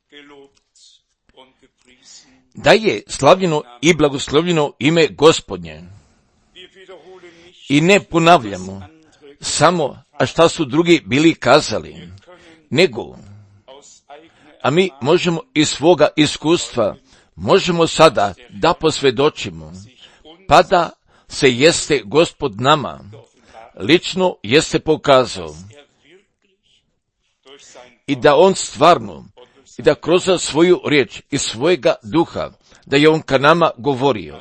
Da je slavljeno i blagoslovljeno ime Gospodnje. I ne ponavljamo samo, a šta su drugi bili kazali, nego, a mi možemo iz svoga iskustva, možemo sada da posvjedočimo, pa da se jeste Gospod nama, lično jeste pokazao, i da on stvarno, i da kroz svoju riječ i svojega duha, da je on ka nama govorio,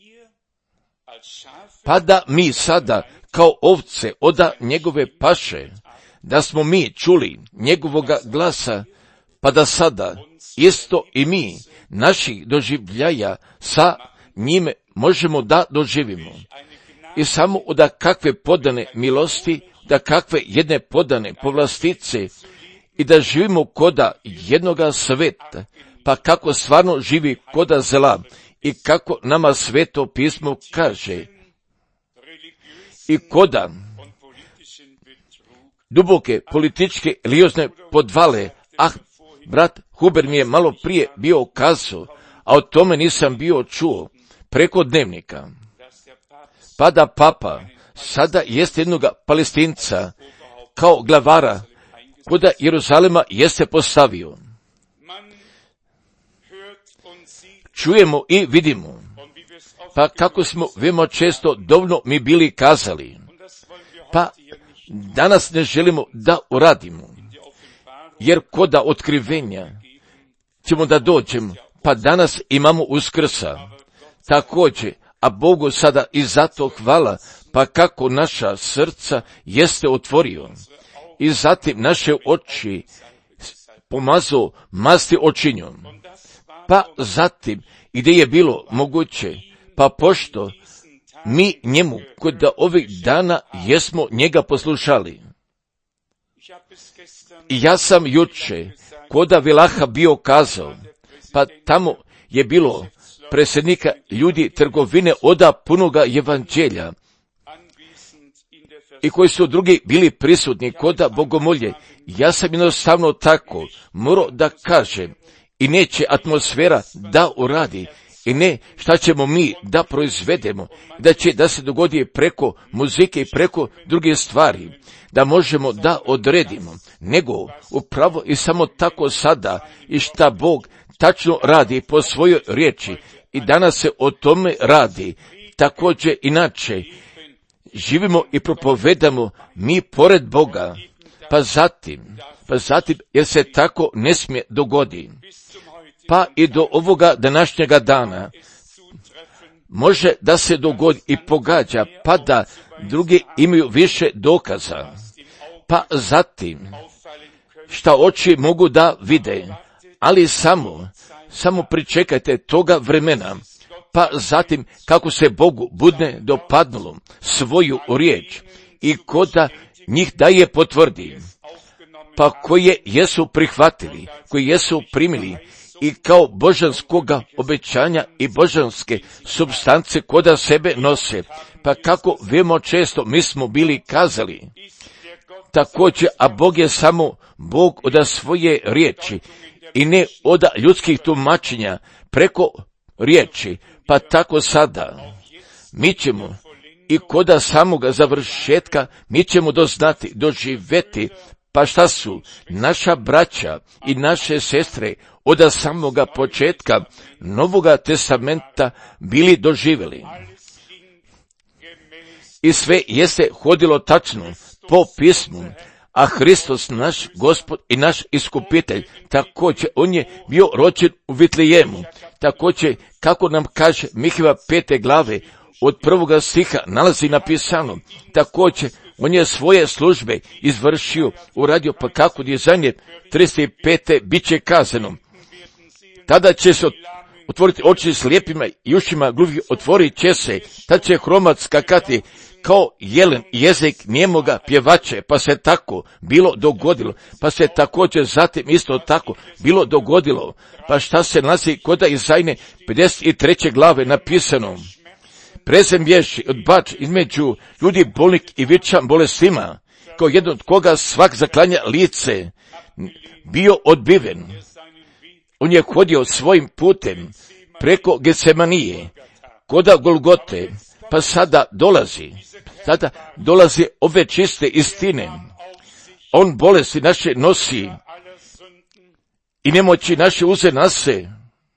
pa da mi sada, kao ovce oda njegove paše, da smo mi čuli njegovoga glasa, pa da sada isto i mi naših doživljaja sa njime možemo da doživimo. I samo da kakve podane milosti, da kakve jedne podane povlastice, i da živimo koda jednoga sveta, pa kako stvarno živi koda zela, i kako nama Sveto pismo kaže, i koda duboke političke religiozne podvale. Brat Huber mi je malo prije bio kazao, a o tome nisam bio čuo, preko dnevnika, pa da papa sada jeste jednoga Palestinca kao glavara koda Jeruzalema jeste postavio. Čujemo i vidimo, pa kako smo veoma često dovoljno mi bili kazali, pa danas ne želimo da uradimo, jer koda otkrivenja ćemo da dođemo, pa danas imamo Uskrsa, također, a Bogu sada i zato hvala, pa kako naša srca jeste otvorio, i zatim naše oči pomazao masti očinjom, pa zatim, gdje je bilo moguće, pa pošto mi njemu, kod da ovih dana jesmo njega poslušali. I ja sam juče, koda Vilaha bio kazao, pa tamo je bilo predsjednika ljudi trgovine oda punoga evanđelja, i koji su drugi bili prisutni koda bogomolje. Ja sam jednostavno tako morao da kažem, i neće atmosfera da uradi, i ne šta ćemo mi da proizvedemo, da će da se dogodi preko muzike i preko druge stvari, da možemo da odredimo, nego upravo i samo tako sada, i šta Bog tačno radi po svojoj riječi, i danas se o tome radi. Također inače živimo i propovedamo mi pored Boga, pa zatim, jer se tako ne smije dogodi, pa i do ovoga današnjega dana može da se dogodi i pogađa, pa da drugi imaju više dokaza, pa zatim šta oči mogu da vide, ali samo pričekajte toga vremena, pa zatim kako se Bogu budne dopadnulo svoju riječ i koda njih da je potvrdi, pa koje jesu prihvatili, koji jesu primili i kao božanskoga obećanja i božanske supstance koda sebe nose, pa kako veoma često mi smo bili kazali, također, a Bog je samo Bog od svoje riječi i ne od ljudskih tumačenja preko riječi, pa tako sada mi ćemo i koda samoga završetka mi ćemo doznati, doživjeti, pa šta su naša braća i naše sestre od samoga početka Novoga testamenta bili doživjeli. I sve jeste hodilo tačno po pismu, a Hristos naš Gospod i naš iskupitelj, također on je bio rođen u Vitlejemu, također kako nam kaže Miheva 5. glave od 1. stiha nalazi napisano, također on je svoje službe izvršio, uradio, pa kako dizajnje 35. bit će kazano. Tada će se otvoriti oči slijepima i ušima gluvih, otvorit će se, tad će hromac skakati kao jelen, jezik njemoga pjevače, pa se tako bilo dogodilo, pa se također zatim isto tako bilo dogodilo, pa šta se nalazi kod Izajne 53. glave napisano, prezem bježi odbač između ljudi bolnik i vičan bolestima, kao jedno od koga svak zaklanja lice, bio odbiven, On je hodio svojim putem preko Getsemanije, koda Golgote, pa sada dolazi ove čiste istine. On bolesti naše nosi i nemoći naše uze na se,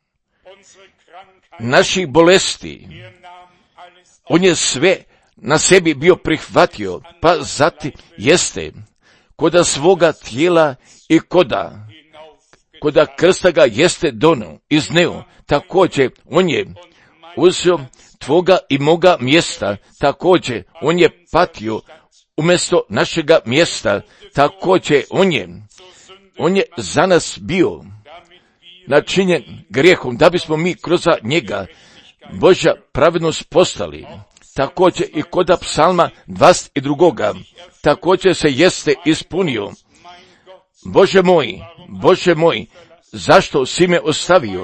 naših bolesti. On je sve na sebi bio prihvatio, pa zatim jeste koda svoga tijela i koda krsta ga jeste donio, izneo. Također on je uzeo tvoga i moga mjesta, također on je patio umjesto našega mjesta, također on je za nas bio načinjen grijehom, da bismo mi kroz njega Božja pravednost postali. Također i koda psalma 22. također se jeste ispunio. Bože moj, zašto si me ostavio?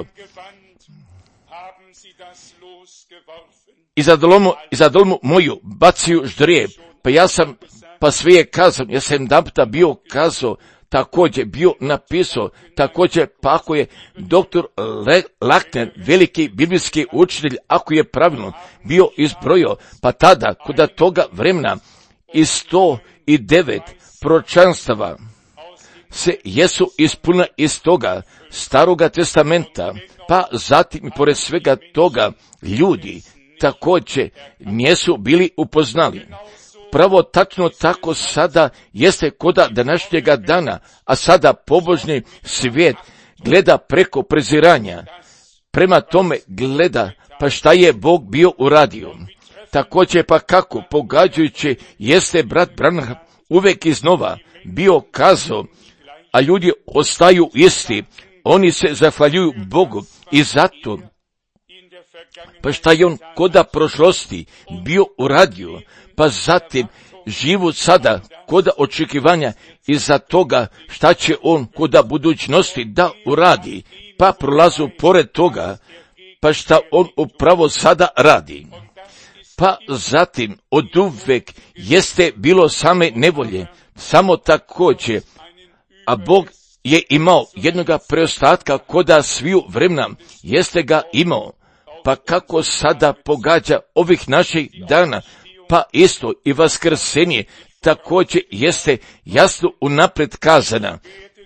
I za dolmu moju baciju ždrijeb, pa sve je kazao, ja sam jedanputa bio kazao, također bio napisao, također pa ako je doktor Lakner, veliki biblijski učitelj, ako je pravilno bio izbrojio, pa tada, kod toga vremena, i 109 proročanstava se jesu ispunila iz toga Staroga testamenta, pa zatim i pored svega toga ljudi također nisu bili upoznali. Pravo tačno tako sada jeste koda današnjega dana, a sada pobožni svijet gleda preko preziranja. Prema tome gleda, pa šta je Bog bio uradio. Također pa kako pogađajući jeste brat Branham uvijek iznova bio kazao, a ljudi ostaju isti, oni se zahvaljuju Bogu i zato, pa šta je on koda prošlosti bio uradio, pa zatim život sada koda očekivanja iza toga šta će on koda budućnosti da uradi, pa prolazu pored toga, pa šta on upravo sada radi. Pa zatim oduvek jeste bilo same nevolje, samo također, a Bog je imao jednoga preostatka koda sviju vremena, jeste ga imao, pa kako sada pogađa ovih naših dana, pa isto i vaskrsenje također jeste jasno unaprijed kazana.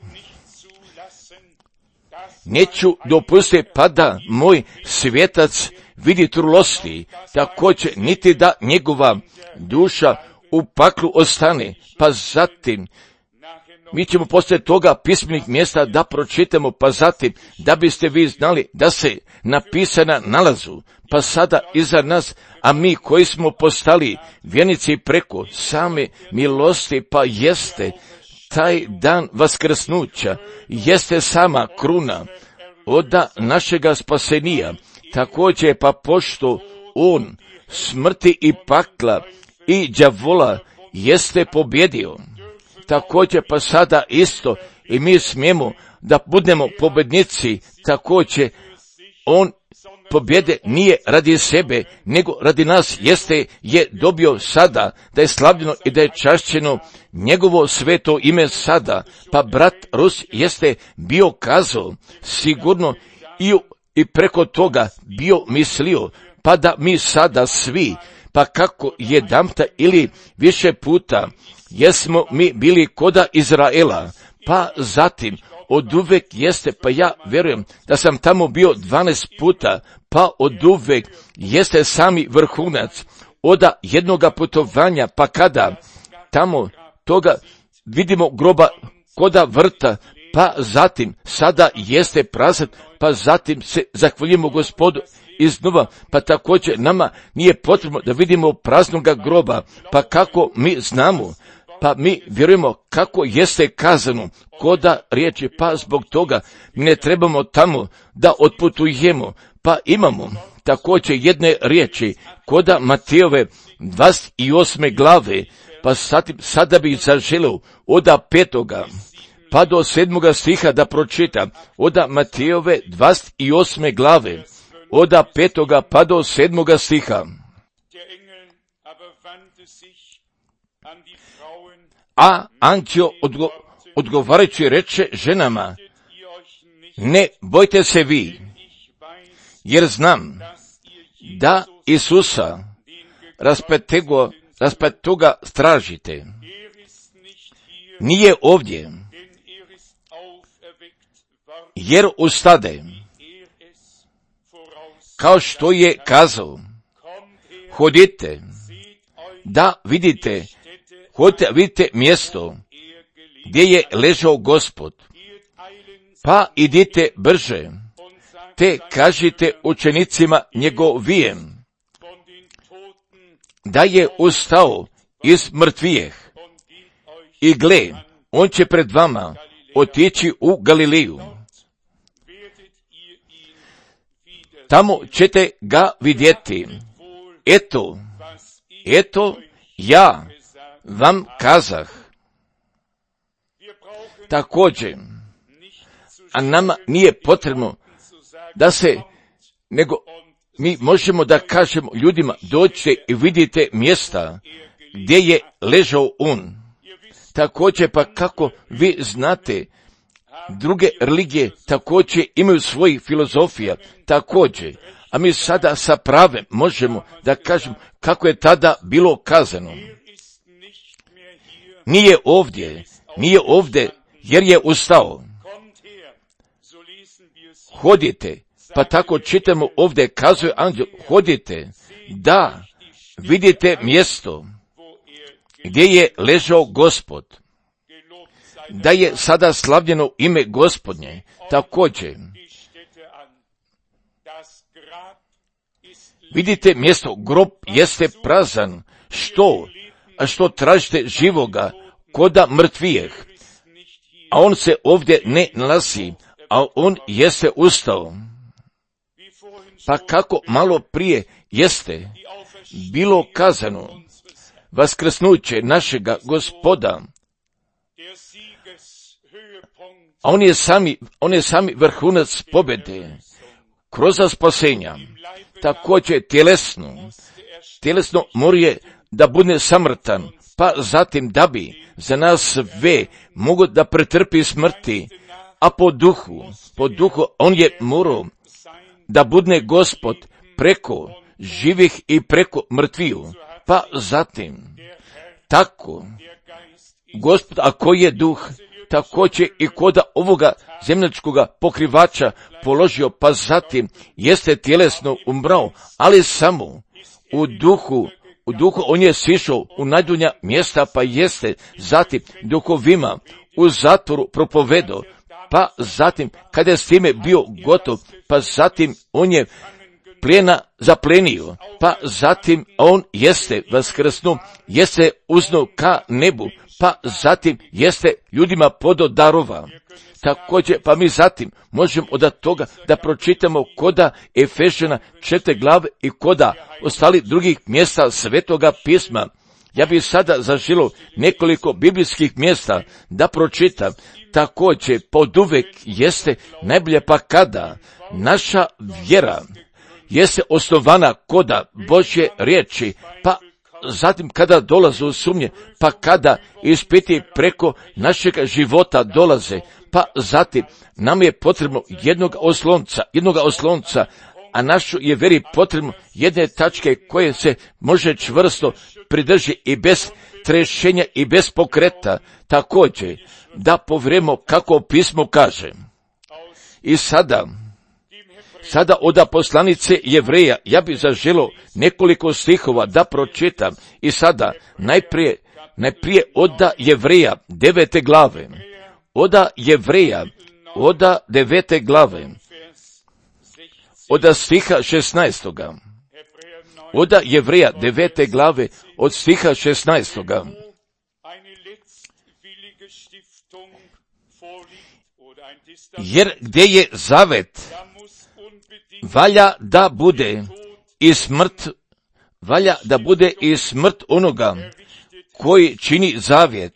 Neću dopustiti pa da moj svjetac vidi trulosti, također niti da njegova duša u paklu ostane, pa zatim mi ćemo poslije toga pismenih mjesta da pročitamo, pa zatim da biste vi znali da se napisana nalazu, pa sada iza nas, a mi koji smo postali vjernici preko same milosti, pa jeste taj dan vaskrsnuća, jeste sama kruna od našega spasenija, također pa pošto on smrti i pakla i đavola jeste pobjedio, također pa sada isto i mi smijemo da budemo pobjednici, također on pobjede nije radi sebe, nego radi nas je dobio sada, da je slavljeno i da je čašćeno njegovo sveto ime sada, pa brat Rus jeste bio kazao, sigurno i preko toga bio mislio, pa da mi sada svi, pa kako jedanputa ili više puta, jesmo mi bili koda Izraela, pa zatim oduvek jeste, pa ja vjerujem da sam tamo bio 12 puta, pa oduvek jeste sami vrhunac od jednoga putovanja, pa kada tamo toga vidimo groba koda vrta, pa zatim sada jeste prazan, pa zatim se zahvaljujemo Gospodu iznova, pa također nama nije potrebno da vidimo praznoga groba, pa kako mi znamo, pa mi vjerujemo kako jeste kazano koda riječi, pa zbog toga mi ne trebamo tamo da otputujemo, pa imamo također jedne riječi koda Matejove 28. glave, pa sada bih zaželio od 5. pa do 7. stiha da pročitam, od Matejove 28. glave, od 5. pa do 7. stiha. A anđeo odgovarajući reče ženama, Ne bojte se vi, jer znam da Isusa raspetoga stražite. Nije ovdje, jer ustade, kao što je kazao, hodite, da vidite, vidite mjesto gdje je ležao Gospod, pa idite brže, te kažite učenicima njegovijem, da je ustao iz mrtvijeh, i gle, on će pred vama otići u Galileju. Tamo ćete ga vidjeti. Eto, ja vam kazah. Također, a nama nije potrebno da se, nego mi možemo da kažemo ljudima, dođite i vidite mjesta gdje je ležao on. Također, pa kako vi znate, druge religije također imaju svojih filozofija, također, a mi sada sa pravem možemo da kažemo kako je tada bilo kazano. Nije ovdje, jer je ustao. Hodite, pa tako čitamo ovdje, kazuje anđel, hodite, da vidite mjesto gdje je ležao Gospod, da je sada slavljeno ime Gospodnje. Također, vidite mjesto, grob jeste prazan. Što tražite živoga koda mrtvijeh, a on se ovdje ne nalazi, a on jeste ustao. Pa kako malo prije jeste bilo kazano, vaskrsnuće našega Gospoda, a on je sami vrhunac pobjede kroz spasenja. Također tjelesno mora da bude samrtan, pa zatim da bi za nas sve mogo da pretrpi smrti, a po duhu on je morao da bude Gospod preko živih i preko mrtviju. Pa zatim, tako, Gospod, ako je duh, također i koda ovoga zemljačkoga pokrivača položio, pa zatim jeste tjelesno umrao, ali samo u duhu on je sišao u najdulja mjesta, pa jeste zatim duhovima u zatvoru propovedao, pa zatim kada je s time bio gotov, pa zatim on je plijena zaplenio, pa zatim on jeste vaskrsnuo, jeste uznuo ka nebu, pa zatim jeste ljudima podo darova. Također, pa mi zatim možemo od toga da pročitamo koda Efežana 4. glave i koda ostali drugih mjesta Svetoga pisma. Ja bih sada zaželio nekoliko biblijskih mjesta da pročitam. Također, poduvek jeste najbolje, pa kada naša vjera jeste osnovana koda Božje riječi, pa zatim kada dolaze u sumnje, pa kada ispiti preko našeg života dolaze, pa zatim nam je potrebno jednog oslonca, a našu je veri potrebno jedne tačke koje se može čvrsto pridrži i bez trešenja i bez pokreta. Također, da povremo kako pismo kaže. I sada od poslanice Jevreja, ja bih zaželio nekoliko stihova da pročitam. I sada, najprije od Jevreja 9. glave. Od Jevreja, od 9. glave. Od stiha 16. Od Jevreja 9. glave, od stiha 16. Jer gdje je zavet, valja da bude i smrt onoga koji čini zavjet.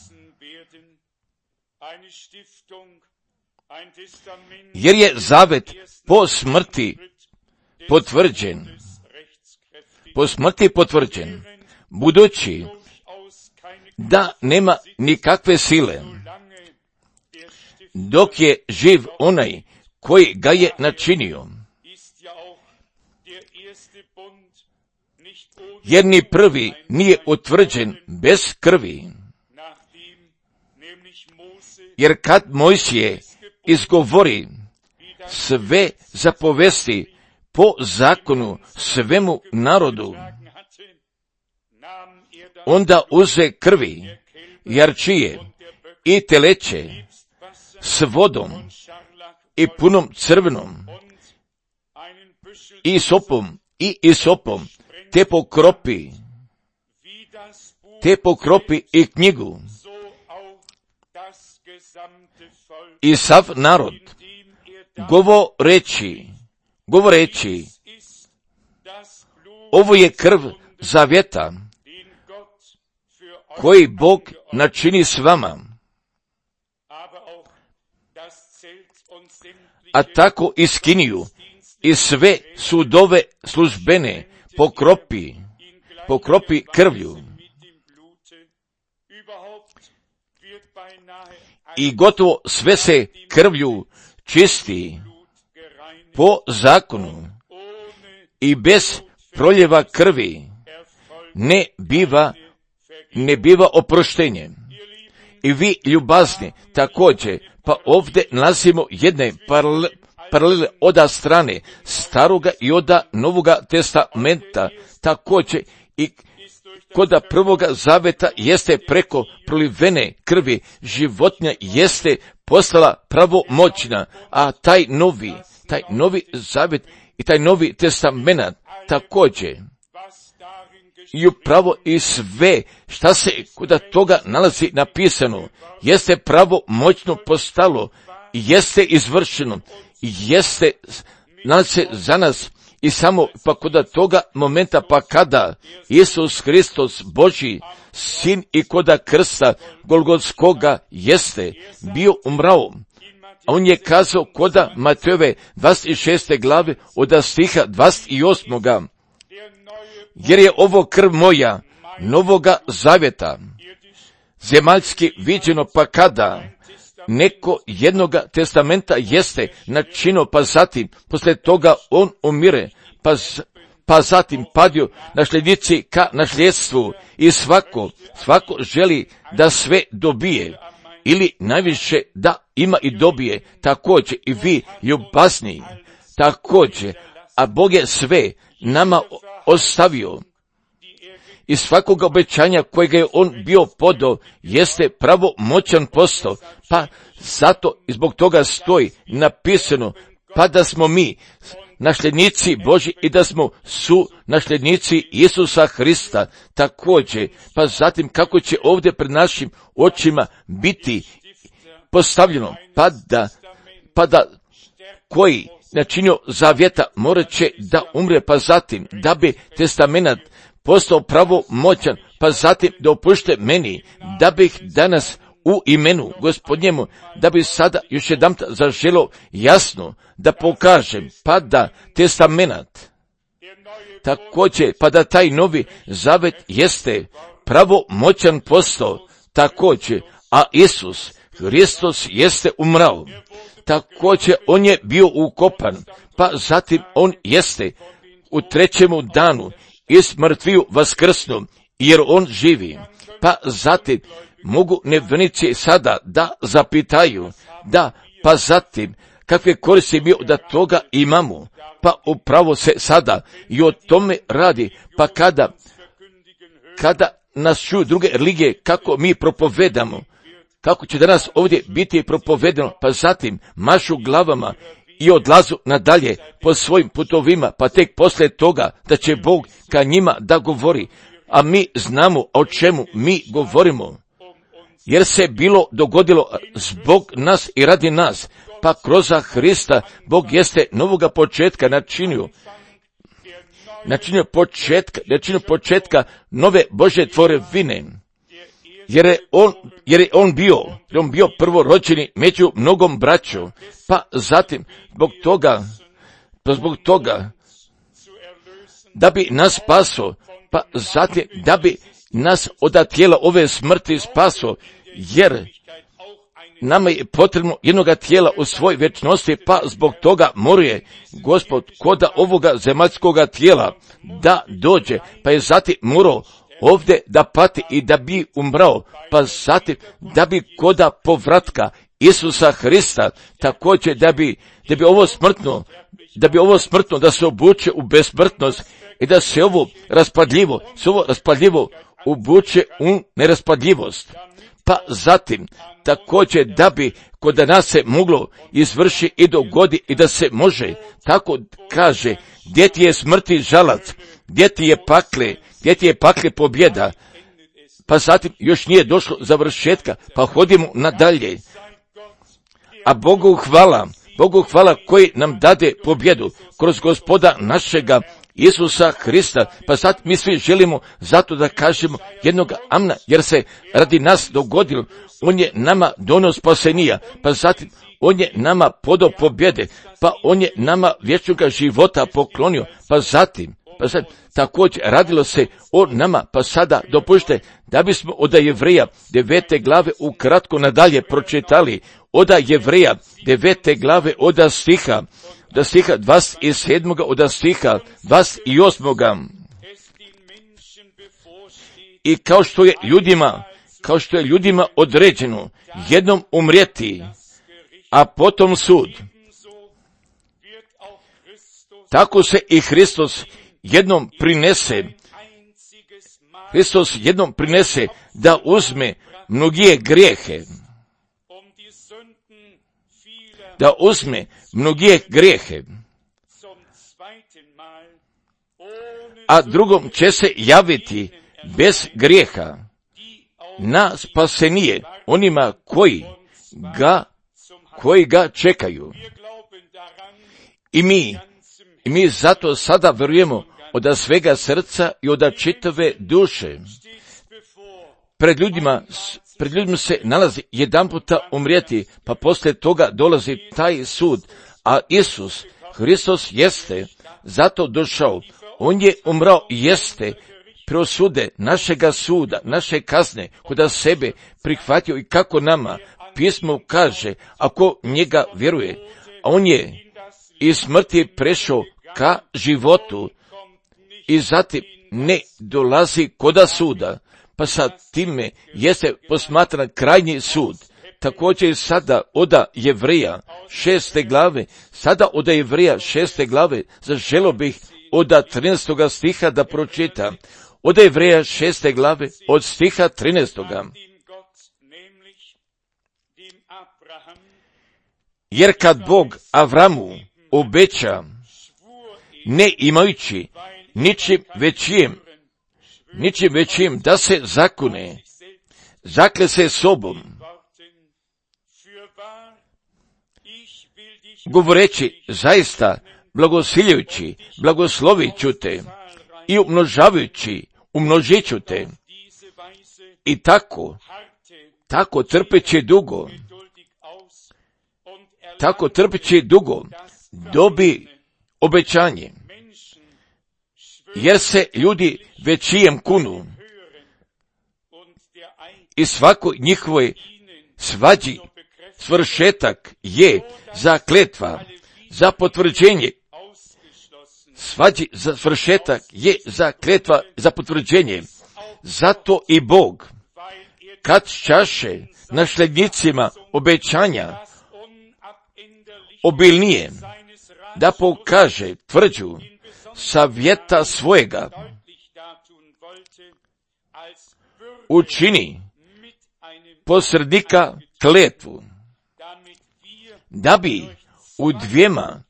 Jer je zavet po smrti potvrđen, budući da nema nikakve sile. dok je živ onaj koji ga je načinio. Jer ni prvi nije utvrđen bez krvi. Jer kad Mojsije izgovori sve zapovesti po zakonu svemu narodu, onda uze krvi, jarčije i teleće s vodom i punom crvenom i isopom, te pokropi i knjigu. I sav narod govoreći, ovo je krv zavjeta koji Bog načini s vama. A tako i skiniju i sve sudove službene pokropi krvlju. I gotovo sve se krvlju čisti po zakonu i bez proljeva krvi ne biva oproštenje. I vi ljubazni također, pa ovdje nalazimo jedne paralele oda strane staroga i oda novoga testamenta, također i koda prvoga zaveta jeste preko prolivene krvi životinja jeste postala pravomoćna, a taj novi zavet i taj novi testament također i upravo i sve šta se kod toga nalazi napisano jeste pravomoćno postalo, jeste izvršeno, jeste nalazi za nas. I samo pa kod toga momenta pa kada Isus Hristos Božji sin i koda krsta Golgotskoga jeste bio umrao, a on je kazao koda Matejove 26. glave od stiha 28. Jer je ovo krv moja novoga zavjeta, zemaljski viđeno pa kada neko jednoga testamenta jeste načinio, pa zatim poslije toga on umire, pa zatim padio nasljednici ka nasljedstvu i svako želi da sve dobije ili najviše da ima i dobije, također i vi ljubazni također, a Bog je sve nama ostavio. I svakog obećanja kojega je on bio podao jeste pravomoćan postao, pa zato i zbog toga stoji napisano, pa da smo mi nasljednici Božji i da smo su nasljednici Isusa Hrista također, pa zatim kako će ovdje pred našim očima biti postavljeno, pa da koji načinio zavjeta morat će da umre, pa zatim da bi testament postao pravomoćan, pa zatim da opušte meni, da bih danas u imenu Gospodnjemu, da bi sada još jedanput zaželo jasno da pokažem, pa da testament također, pa da taj novi zavet jeste pravomoćan postao također, a Isus Hristos jeste umrao. Također on je bio ukopan, pa zatim on jeste u trećemu danu iz mrtviju vaskrsnu, jer on živi. Pa zatim mogu nevjernici sada da zapitaju, pa zatim kakve koristi mi da toga imamo, pa upravo se sada i o tome radi, pa kada nas čuju druge religije kako mi propovedamo, kako će danas ovdje biti propovedano, pa zatim mašu glavama i odlazu nadalje po svojim putovima, pa tek poslije toga da će Bog ka njima da govori, a mi znamo o čemu mi govorimo, jer se bilo dogodilo zbog nas i radi nas, pa kroz Hrista Bog jeste novoga početka načinio početka nove Božje tvorevine. Jer je on bio prvorođeni među mnogom braćom, pa zatim zbog toga da bi nas spaso, pa zatim da bi nas od tijela ove smrti spaso, nama je potrebno jednoga tijela u svoj večnosti, pa zbog toga moruje Gospod koda ovoga zemaljskoga tijela da dođe, pa je zatim morao ovdje da pati i da bi umrao, pa zatim da bi koda povratka Isusa Hrista također da bi ovo smrtno da se obuče u besmrtnost i da se ovo raspadljivo obuče u neraspadljivost. Pa zatim također da bi kod nas se moglo izvrši i dogodi i da se može, tako kaže, gdje ti je smrti žalac, gdje ti je pakle pobjeda, pa zatim još nije došlo završetka, pa hodimo nadalje. A Bogu hvala koji nam dade pobjedu kroz Gospoda našega Isusa Hrista, pa sad mi svi želimo zato da kažemo jednog amna, jer se radi nas dogodilo, on je nama donio spasenija, pa zatim on je nama podao pobjede, pa on je nama vječnoga života poklonio, pa zatim također radilo se o nama, pa sada dopušte da bismo od Jevreja 9. glave ukratko nadalje pročitali, od Jevreja 9. glave od stiha 27. od stiha 28. I kao što je ljudima određeno jednom umrijeti, a potom sud, tako se i Hristos jednom prinese da uzme mnogije grijehe, a drugom će se javiti bez grijeha na spasenije onima koji ga čekaju. I mi zato sada vjerujemo od svega srca i od čitave duše. Pred ljudima se nalazi jedan puta umrijeti, pa poslije toga dolazi taj sud, a Isus Hristos jeste zato došao. On je umrao i jeste preosude našega suda, naše kazne, koda sebe prihvatio i kako nama pismo kaže, ako njega vjeruje, a on je iz smrti prešao ka životu i zatim ne dolazi koda suda, pa sad time jeste posmatran krajnji sud. Također sada od Jevreja 6. glave, zaželio bih od 13. stiha da pročitam. Od Jevreja 6. glave od stiha 13. Jer kad Bog Avramu obeća, ne imajući ničim većim da se zakune, zakle se sobom, govoreći zaista blagosiljujući, blagoslovit ću te i umnožit ću te. I tako trpeći dugo, dobi obećanje. Jer se ljudi večijem kunu i svako njihovoj svađi svršetak je za kletva, za potvrđenje. Svađi za svršetak je za kletva, za potvrđenje. Zato i Bog, kad čaše naslednicima obećanja obilnije, da pokaže tvrđu savjeta svojega, učini posrednika kletvu, da bi u dvijema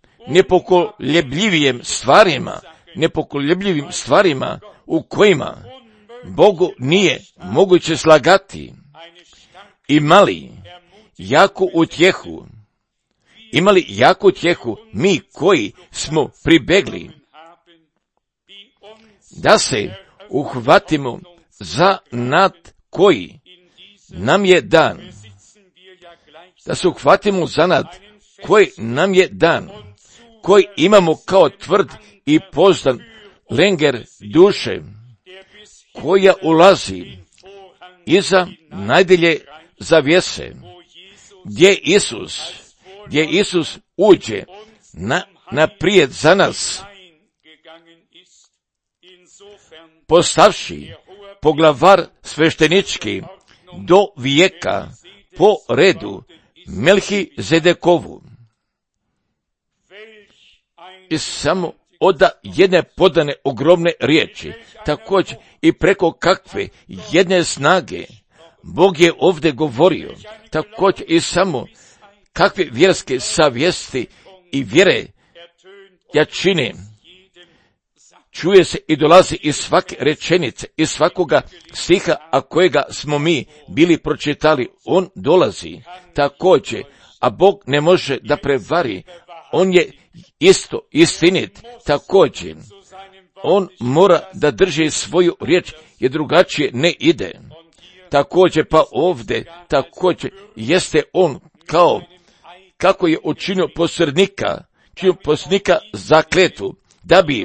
nepokoljebljivim stvarima u kojima Bogu nije moguće slagati, imali jaku utjehu mi koji smo pribegli da se uhvatimo za nad koji nam je dan, koji imamo kao tvrd i pozdan lenger duše, koja ulazi iza najdjelje zavjese, gdje Isus uđe naprijed za nas, postavši poglavar sveštenički do vijeka po redu Melhizedekovu. I samo oda jedne podane ogromne riječi, također i preko kakve jedne snage Bog je ovdje govorio, također i samo kakve vjerske savjesti i vjere jačine čuje se i dolazi iz svake rečenice, iz svakoga stiha, a kojega smo mi bili pročitali, on dolazi također, a Bog ne može da prevari, on je isto istinit, također, on mora da drži svoju riječ, jer drugačije ne ide. Također pa ovdje, također jeste on kako je učinio posrednika za kletvu, da bi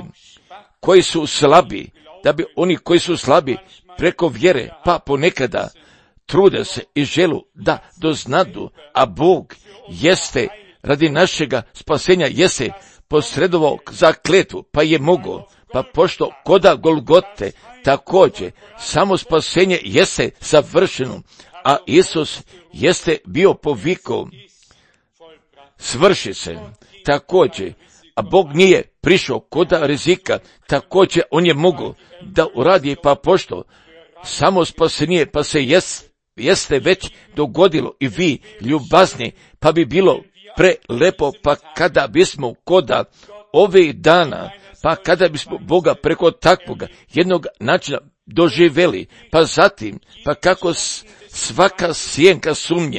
oni koji su slabi preko vjere, pa ponekada trude se i želu da doznadu, a Bog jeste radi našega spasenja jeste posredovao za kletvu, pa je mogao, pa pošto koda Golgote također samo spasenje jeste savršeno, a Isus jeste bio povikao svrši se također, a Bog nije prišao koda rizika, također on je mogao da uradi, pa pošto samo spasenje pa se jeste već dogodilo i vi ljubazni, pa bi bilo prelepo, pa kada bismo koda ovih dana, pa kada bismo Boga preko takvoga jednog načina doživjeli, pa zatim, pa kako svaka sjenka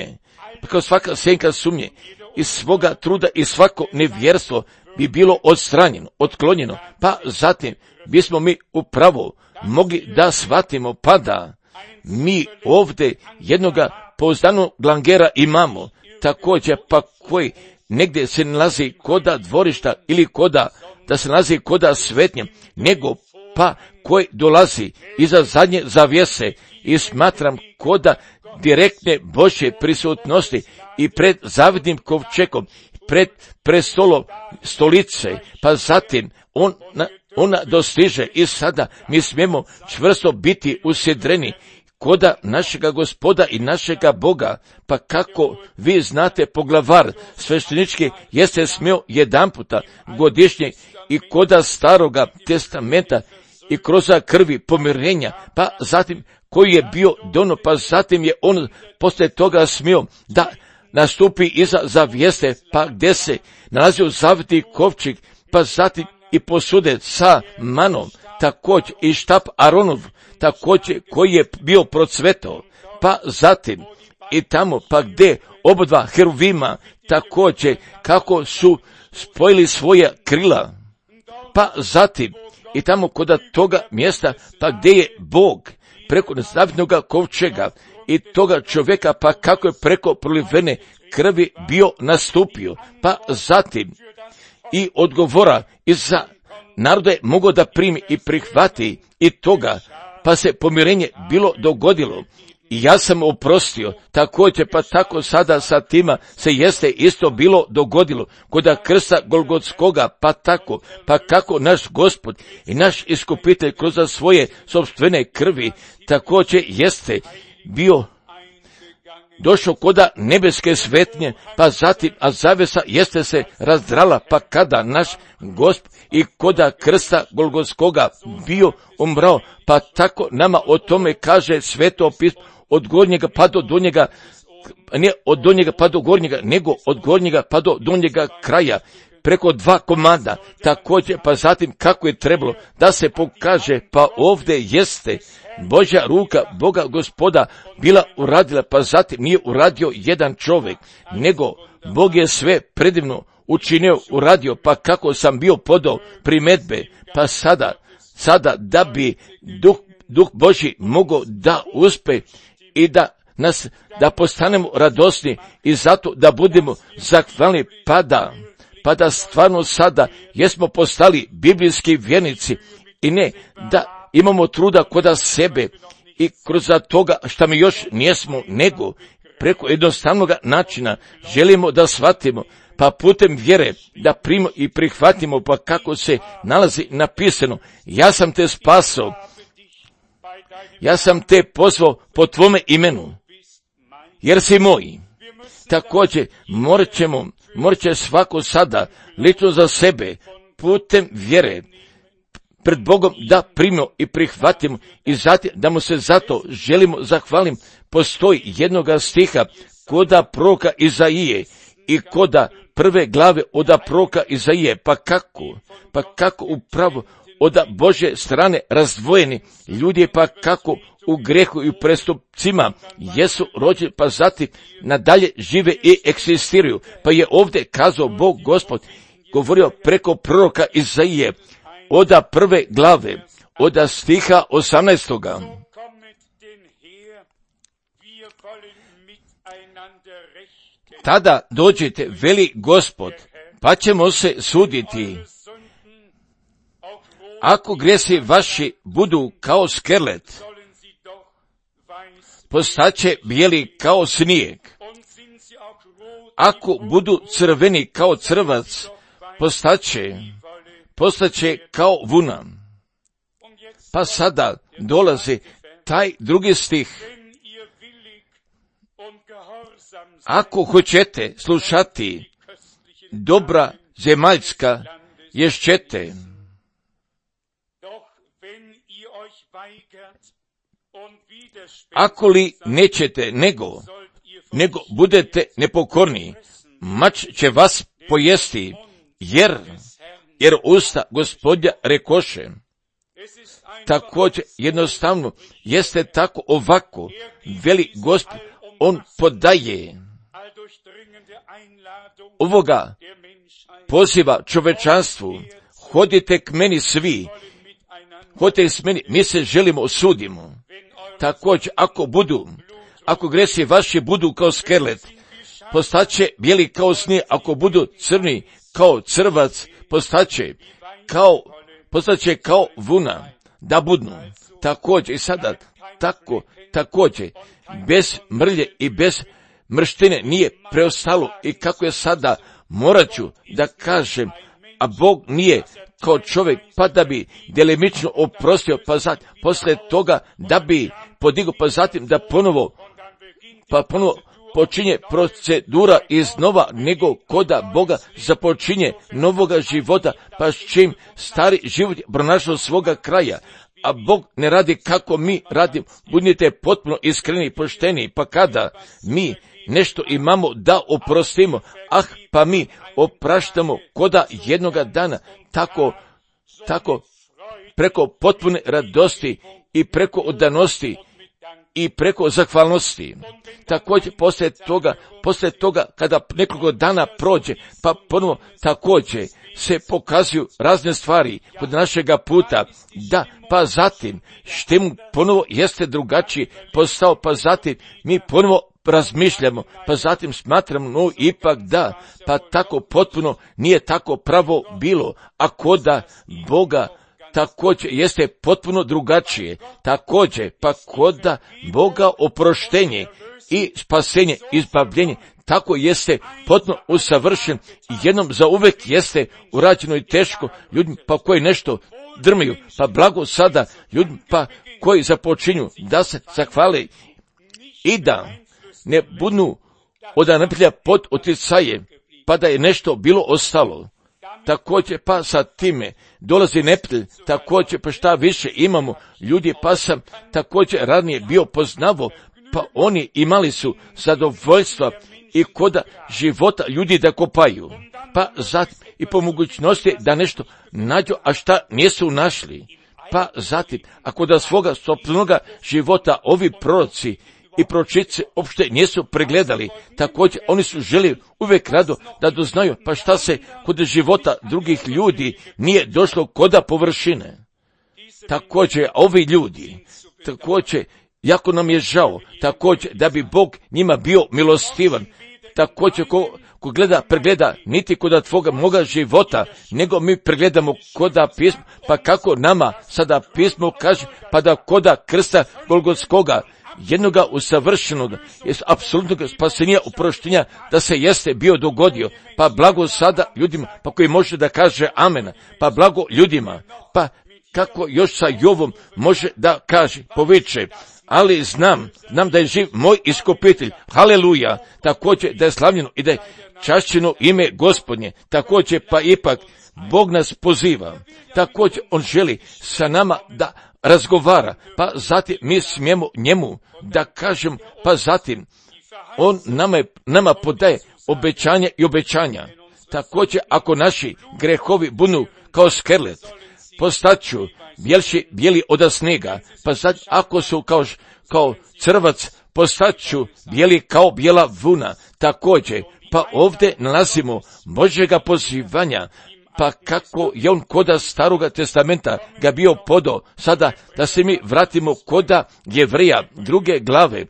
sumnje iz svoga truda i svako nevjerstvo bi bilo odstranjeno, otklonjeno, pa zatim bismo mi upravo mogli da shvatimo, pa da mi ovdje jednoga pouzdanog glangera imamo, također pa koji negdje se nalazi koda dvorišta ili da se nalazi koda svetnje, nego pa koji dolazi iza zadnje zavjese i smatram koda direktne Božje prisutnosti i pred zavidnim kovčekom, pred prestolom stolice, pa zatim ona dostiže i sada mi smijemo čvrsto biti usjedreni koda našega Gospoda i našega Boga, pa kako vi znate poglavar sveštenički jeste smio jedanputa godišnje i koda staroga testamenta i kroz krvi pomirenja, pa zatim koji je bio dono, pa zatim je on poslije toga smio da nastupi iza zavjeste, pa gdje se nalazio zaviti kovčeg, pa zatim i posude sa manom, također i štap Aronov, također koji je bio procvetao, pa zatim i tamo pa gdje obodva heruvima također kako su spojili svoja krila, pa zatim i tamo kod toga mjesta pa gdje je Bog preko zavidnoga kovčega i toga čovjeka pa kako je preko prolivene krvi bio nastupio, pa zatim i odgovora i za narode mogao da primi i prihvati i toga, pa se pomirenje bilo dogodilo i ja sam oprostio, također pa tako sada sa tima se jeste isto bilo dogodilo kod krsta Golgotskoga, pa tako, pa kako naš Gospod i naš iskupitelj kroz svoje sopstvene krvi također jeste bio došao koda nebeske svetnje, pa zatim, a zavesa jeste se razdrala, pa kada naš Gospod i koda krsta Golgotskoga bio umrao, pa tako nama o tome kaže Sveto pismo, od gornjega pa do donjega, ne od donjega pa do gornjega, nego od gornjega pa do donjega kraja, preko 2 komada, također pa zatim kako je trebalo da se pokaže, pa ovdje jeste Božja ruka Boga Gospoda bila uradila, pa zatim nije uradio jedan čovjek, nego Bog je sve predivno učinio, uradio, pa kako sam bio podao primedbe, pa sada da bi Duh Božji mogao da uspe i da postanemo radosni i zato da budemo zahvalni, pa da stvarno sada jesmo postali biblijski vjernici i ne da imamo truda kod sebe i kroz toga što mi još nijesmo, nego preko jednostavnog načina želimo da shvatimo, pa putem vjere da primimo i prihvatimo, pa kako se nalazi napisano, ja sam te spasao, ja sam te pozvao po tvome imenu, jer si moj. Također morat će svako sada lično za sebe putem vjere pred Bogom da primimo i prihvatimo i zatim da mu se zato želimo zahvalim. Postoji jednoga stiha koda proroka Izaije i koda prve glave od proroka Izaije, pa kako upravo od Božje strane razdvojeni ljudi, pa kako u grehu i u prestupcima jesu rođeni, pa zatim nadalje žive i egzistiraju. Pa je ovdje kazao Bog Gospod, govorio preko proroka Izaije, od prve glave, od stiha 18. Tada dođete, veli Gospod, pa ćemo se suditi. Ako grijesi vaši budu kao skerlet, postaće bijeli kao snijeg. Ako budu crveni kao crvac, postaće kao vuna. Pa sada dolazi taj drugi stih. Ako hoćete slušati dobra zemaljska, ješćete. Ako li nećete, nego budete nepokorni, mač će vas pojesti, jer usta Gospodja rekoše. Također jednostavno jeste tako ovako, veli Gospod, on podaje ovoga poziva čovečanstvu, hodite k meni svi, hodite s meni, mi se želimo osudimo. Također ako gresi vaši budu kao skerlet, postaće bijeli kao snijeg, ako budu crni kao crvac, postaće kao vuna, da budnu. Također i sada također bez mrlje i bez mrštine nije preostalo, i kako je sada, morat ću da kažem, a Bog nije kao čovjek pa da bi delimično oprostio, pa zatim poslije toga da bi podigao, pa zatim da ponovo počinje procedura iznova, nego koda Boga započinje novoga života, pa s čim stari život pronašao svoga kraja. A Bog ne radi kako mi radimo, budite potpuno iskreni i pošteni, pa kada mi nešto imamo da oprostimo, pa mi opraštamo koda jednoga dana, tako preko potpune radosti i preko odanosti i preko zahvalnosti. Također poslije toga kada nekoliko dana prođe, pa ponovo također se pokazuju razne stvari kod našega puta, da, pa zatim što mu ponovo jeste drugačiji postao, pa zatim mi ponovo razmišljamo, pa zatim smatramo, no ipak da, pa tako potpuno nije tako pravo bilo, a koda Boga također jeste potpuno drugačije, također pa koda Boga oproštenje i spasenje, izbavljenje, tako jeste potpuno usavršen i jednom za uvek jeste urađeno i teško ljudima pa koji nešto drmaju, pa blago sada ljudima pa koji započinju da se zahvale i da ne budu od naplja pod utjecaje, pa da je nešto bilo ostalo. Također pa sa time dolazi neprijatelj, također pa šta više imamo ljudi, pa sam također ranije bio poznavo, pa oni imali su zadovoljstva i koda života ljudi da kopaju, pa zatim i po mogućnosti da nešto nađu, a šta nisu našli, pa zatim ako da svoga sopstvenoga života ovi proroci i proročice uopšte nisu pregledali, također oni su želi uvijek rado da doznaju, pa šta se kod života drugih ljudi nije došlo koda površine. Također ovi ljudi, također jako nam je žao, također da bi Bog njima bio milostivan, također ko gleda, pregleda niti koda tvoga moga života, nego mi pregledamo koda pismo, pa kako nama sada pismo kaže, pa da koda krsta Golgotskoga, jednoga usavršenoga, jest apsolutnog spasenja, uproštenja, da se jeste bio dogodio, pa blago sada ljudima, pa koji može da kaže amen, pa blago ljudima, pa kako još sa Jovom može da kaže, poviče, ali znam da je živ moj iskupitelj, haleluja, također da je slavljeno i da je čašćeno ime Gospodnje, također pa ipak Bog nas poziva, također on želi sa nama da razgovara, pa zatim mi smijemo njemu da kažem, pa zatim on nama podaje obećanja i obećanja. Također ako naši grehovi budu kao skerlet, postaću bijeli od snega, pa zatim ako su kao crvac, postaću bijeli kao bijela vuna, također, pa ovdje nalazimo Božjega pozivanja, pa kako je on koda Staroga testamenta ga bio podao, sada da se mi vratimo koda Jevreja druge glave,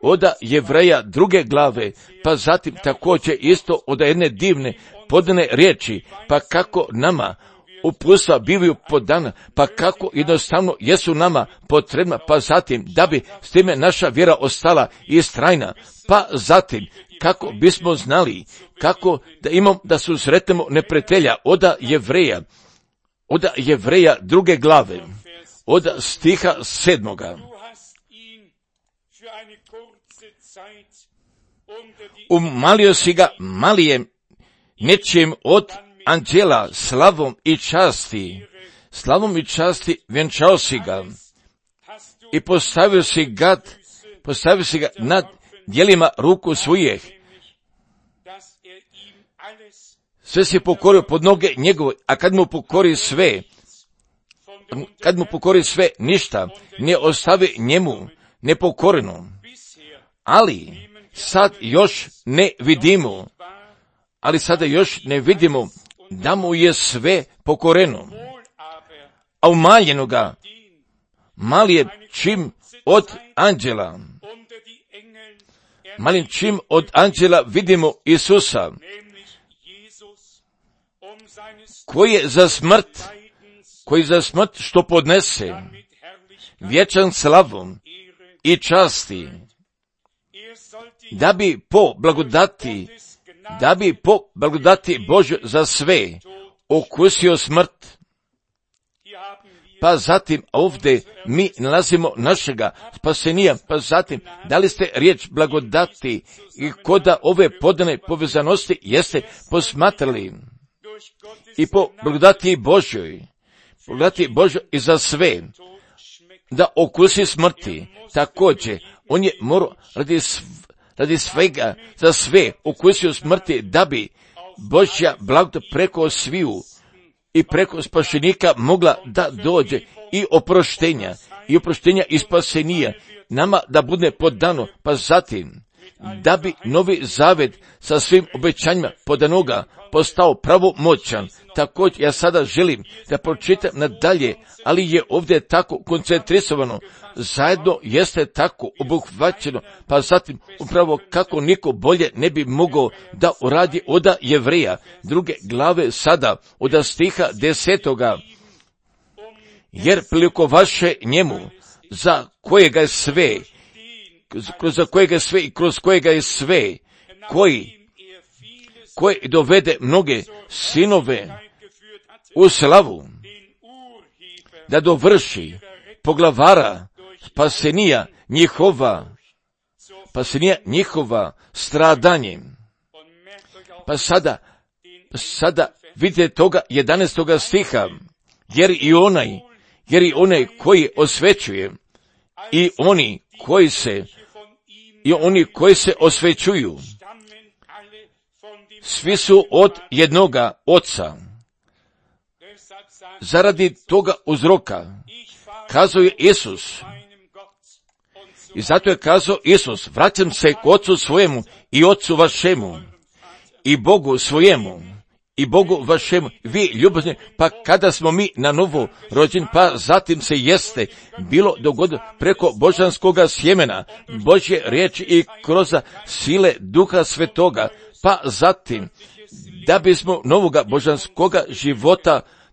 pa zatim također isto od jedne divne podane riječi, pa kako nama uputstva bivaju podana, pa kako jednostavno jesu nama potrebna, pa zatim da bi s time naša vjera ostala istrajna, pa zatim kako bismo znali, kako da susretnemo neprijatelja od Jevreja druge glave, od stiha 7. Umalio si ga malijem nečim od anđela, slavom i časti vjenčao si ga i postavio si ga nad djelima ruku svojih. Sve si pokorio pod noge njegove, a kad mu pokori sve, ništa ne ostavi njemu nepokoreno. Ali sada još ne vidimo da mu je sve pokoreno. A umaljeno ga malim čim od anđela vidimo Isusa, koji je za smrt što podnese vječan slavom i časti, da bi po blagodati Božje za sve okusio smrt. Pa zatim ovdje mi nalazimo našega spasenija, pa zatim da li ste riječ blagodati i koda ove podane povezanosti jeste posmatrali i po blagodati Božjoj i za sve, da okusi smrti. Također, on je morao radi svega za sve okusio smrti, da bi Božja blagodat preko sviju i preko spašenika mogla da dođe i oproštenja i spasenija nama da bude podano, pa zatim da bi novi zavet sa svim obećanjima podanoga postao pravomoćan. Također ja sada želim da pročitam nadalje, ali je ovdje tako koncentrisano, zajedno jeste tako obuhvaćeno, pa zatim upravo kako niko bolje ne bi mogao da uradi od Jevreja druge glave sada od stiha 10. Jer prilikom vaše njemu, za kojega je sve i kroz kojega je sve, koji dovede mnoge sinove u slavu, da dovrši poglavara spasenija njihova stradanjem. Pa sada vidite toga 11. stiha, jer i onaj koji osvećuje i oni koji se osvećuju, svi su od jednoga oca. Zaradi toga uzroka kazao je Isus, i zato je kazao Isus, vraćam se k Ocu svojemu i Ocu vašemu i Bogu svojemu i Bogu vašemu, vi ljubazni, pa kada smo mi na novo rođeni, pa zatim se jeste bilo dogodilo preko božanskoga sjemena, Božje riječi i kroz sile Duha Svetoga, pa zatim da bismo novoga božanskoga života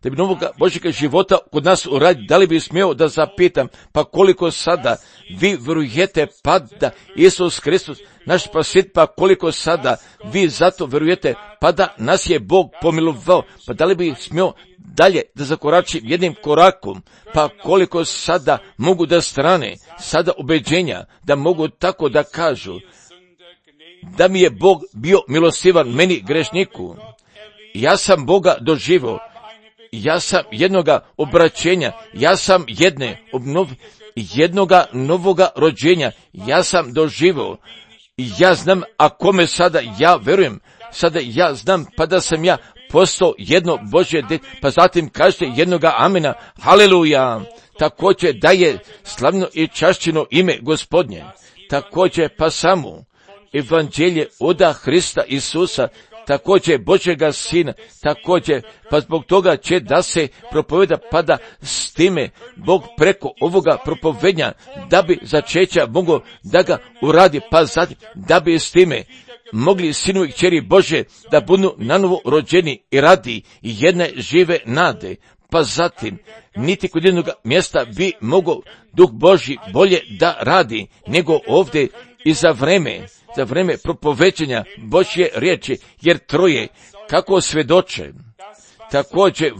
da bi novog Božjega života kod nas uradi, da li bi smio da zapitam, pa koliko sada vi vjerujete pa da Isus Kristus, naš spasitelj, pa koliko sada vi zato vjerujete pa da nas je Bog pomilovao, pa da li bi smio dalje da zakorači jednim korakom, pa koliko sada mogu da strane, sada ubeđenja, da mogu tako da kažu, da mi je Bog bio milostivan meni grešniku. Ja sam Boga doživio, ja sam jednoga obraćenja, ja sam jednoga novoga rođenja, ja sam doživio. Ja znam, a kome sada ja verujem, sada ja znam, pa da sam ja postao jedno Božje dete, pa zatim kažete jednoga amena, haleluja, također da je slavno i čašćeno ime Gospodnje, također pa samo evanđelje oda Hrista Isusa, također Božjega Sina, također pa zbog toga će da se propoveda, pa da s time Bog preko ovoga propovednja da bi začeća mogao da ga uradi, pa zatim da bi s time mogli sinovi i kćeri Bože da budu nanovo rođeni i radi jedne žive nade, pa zatim niti kod jednog mjesta bi mogao Duh Božji bolje da radi nego ovdje i za vreme propoveđenja Božje riječi, jer troje kako svjedoče, također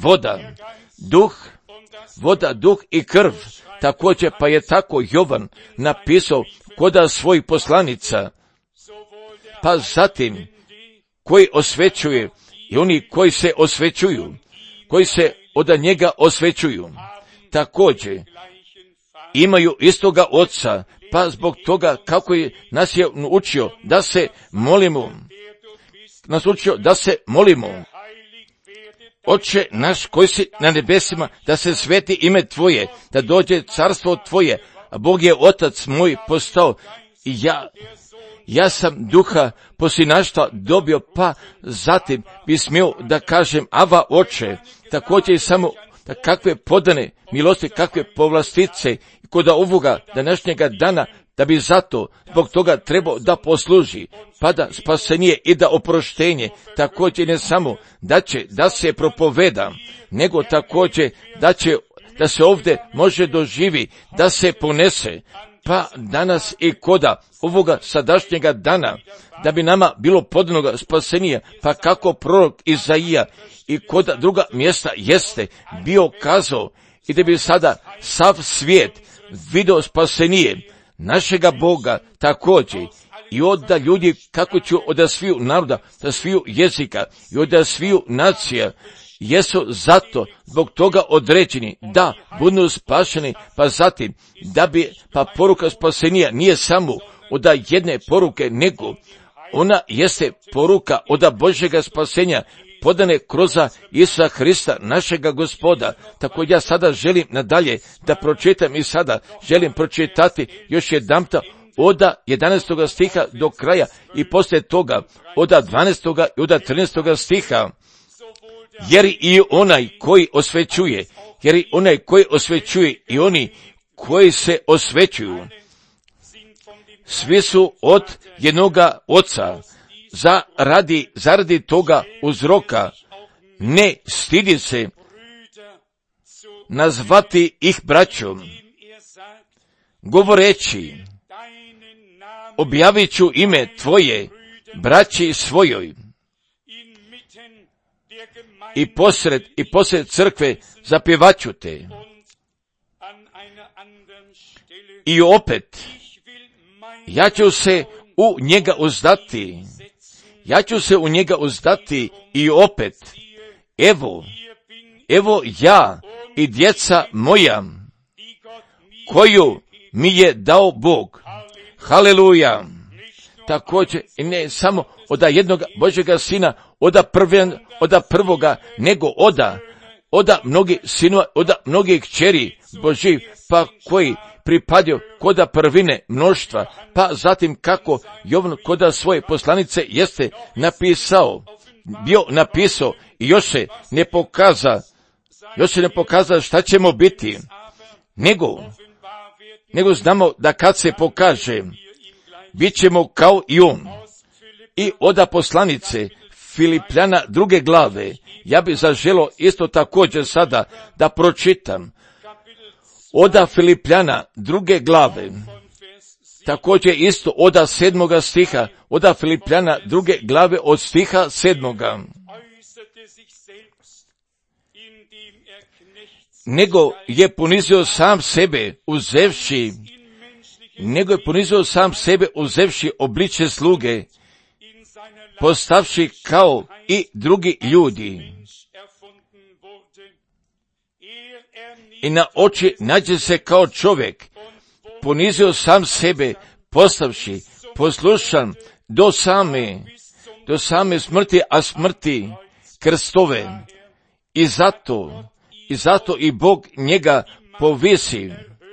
voda, duh i krv, također pa je tako Jovan napisao koda svojih poslanica, pa zatim koji osvećuje i oni koji se osvećuju, koji se od njega osvećuju, također imaju istoga Oca, pa zbog toga kako je nas je učio da se molimo, Oče naš koji si na nebesima, da se sveti ime Tvoje, da dođe carstvo Tvoje, a Bog je Otac moj postao i ja sam duha posinaštva dobio, pa zatim bi smio da kažem Ava Oče, također i samo da kakve podane milosti, kakve povlastice kod ovoga današnjega dana, da bi zato zbog toga trebao da posluži, pa da spasenije i da oproštenje, također ne samo da će da se propoveda, nego također da se ovdje može doživi, da se ponese, pa danas i koda ovoga sadašnjega dana, da bi nama bilo podanoga spasenija, pa kako prorok Izaija i koda druga mjesta jeste bio kazao, i da bi sada sav svijet vidio spasenije našega Boga također, i od ljudi kako ću od sviju naroda, da sviju jezika i od sviju nacija, jesu zato zbog toga određeni da budu spašeni, pa zatim da bi, pa poruka spasenija nije samo od jedne poruke, nego ona jeste poruka od Božjega spasenja podane kroz Isusa Hrista, našega Gospoda. Tako ja sada želim nadalje da pročitam i sada želim pročitati još jedanputa od 11. stiha do kraja i poslije toga od 12. i od 13. stiha. Jer i onaj koji osvećuje i oni koji se osvećuju, svi su od jednoga Oca, zaradi toga uzroka ne stidi se nazvati ih braćom, govoreći, objavit ću ime Tvoje braći svojoj, i posred crkve zapjevaću te. I opet, ja ću se u njega uzdati, i opet, evo ja i djeca moja, koju mi je dao Bog. Haleluja! Također, ne samo od jednog Božjega Sina, od prvoga, nego od mnogih sinova, od mnogih kćeri Božjih, pa koji pripadio koda prvine mnoštva, pa zatim kako Jovan koda svoje poslanice jeste bio napisao i još se ne pokaza šta ćemo biti, nego znamo da kad se pokaže, bit ćemo kao i on. I od poslanice Filipljana 2. glave. Ja bih zaželio isto također sada da pročitam. Oda Filipljana 2. glave. Također isto oda 7. stiha. Oda Filipljana 2. glave od stiha 7. Nego je ponizio sam sebe uzevši obličje sluge, postavši kao i drugi ljudi. I na oči nađe se kao čovjek, ponizio sam sebe, postavši poslušan do same smrti, a smrti krstove. I zato i Bog njega povisi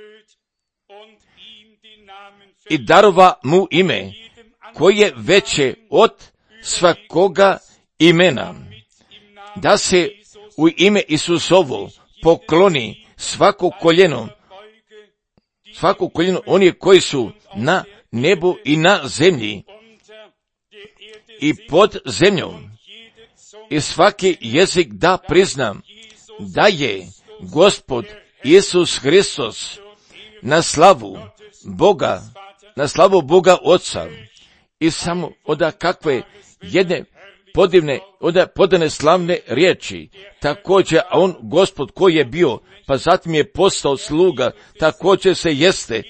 i darova mu ime, koje je veće od svakoga imena, da se u ime Isusovo pokloni svako koljeno oni koji su na nebu i na zemlji i pod zemljom, i svaki jezik da priznam da je Gospod Isus Hristos na slavu Boga Oca. I samo oda kakve jedne podane slavne riječi, također, a on Gospod koji je bio, pa zatim je postao sluga, također se jeste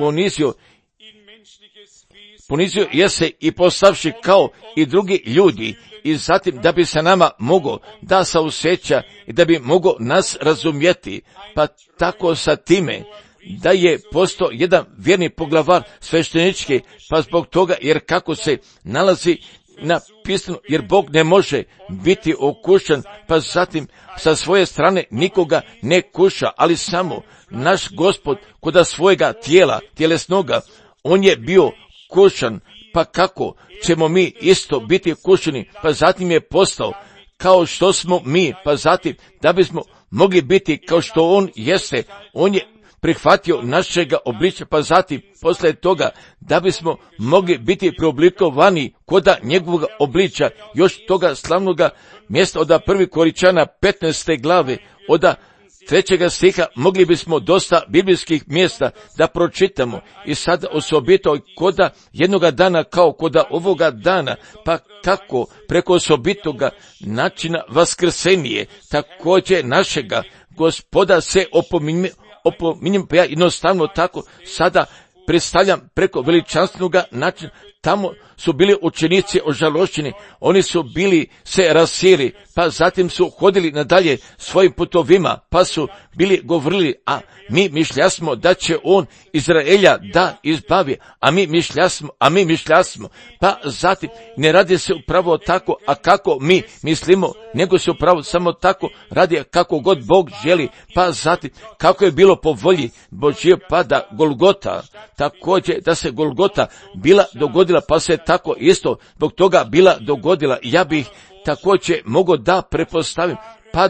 ponizio jeste i postavši kao i drugi ljudi, i zatim da bi se nama mogao da saosjeća i da bi mogao nas razumjeti, pa tako sa time da je postao jedan vjerni poglavar sveštenički, pa zbog toga, jer kako se nalazi napisano, jer Bog ne može biti okušan, pa zatim sa svoje strane nikoga ne kuša, ali samo naš Gospod koda svojega tjelesnoga, on je bio kušan, pa kako ćemo mi isto biti kušani, pa zatim je postao kao što smo mi, pa zatim da bismo mogli biti kao što on jeste, on je prihvatio našega obličja, pa zatim poslije toga da bismo mogli biti preoblikovani koda njegovog obličja, još toga slavnoga mjesta od 1. Korinčana 15. glave, od 3. stiha mogli bismo dosta biblijskih mjesta da pročitamo, i sad osobito koda jednoga dana kao koda ovoga dana, pa kako preko osobitoga načina vaskrsenije također našega Gospoda se opominjem, pa ja jednostavno tako sada predstavljam preko veličanstvenoga načina. Tamo su bili učenici ožalošćeni, oni su bili se rasijeli, pa zatim su hodili nadalje svojim putovima, pa su bili govorili, a mi mišljasmo da će on Izraelja da izbavi, a mi mišljasmo, pa zatim ne radi se upravo tako, a kako mi mislimo, nego se upravo samo tako radi kako god Bog želi, pa zatim kako je bilo po volji Božje, pa da Golgota, također da se Golgota bila dogodila, pa se tako isto zbog toga bila dogodila. Ja bih također mogao da prepostavim, pa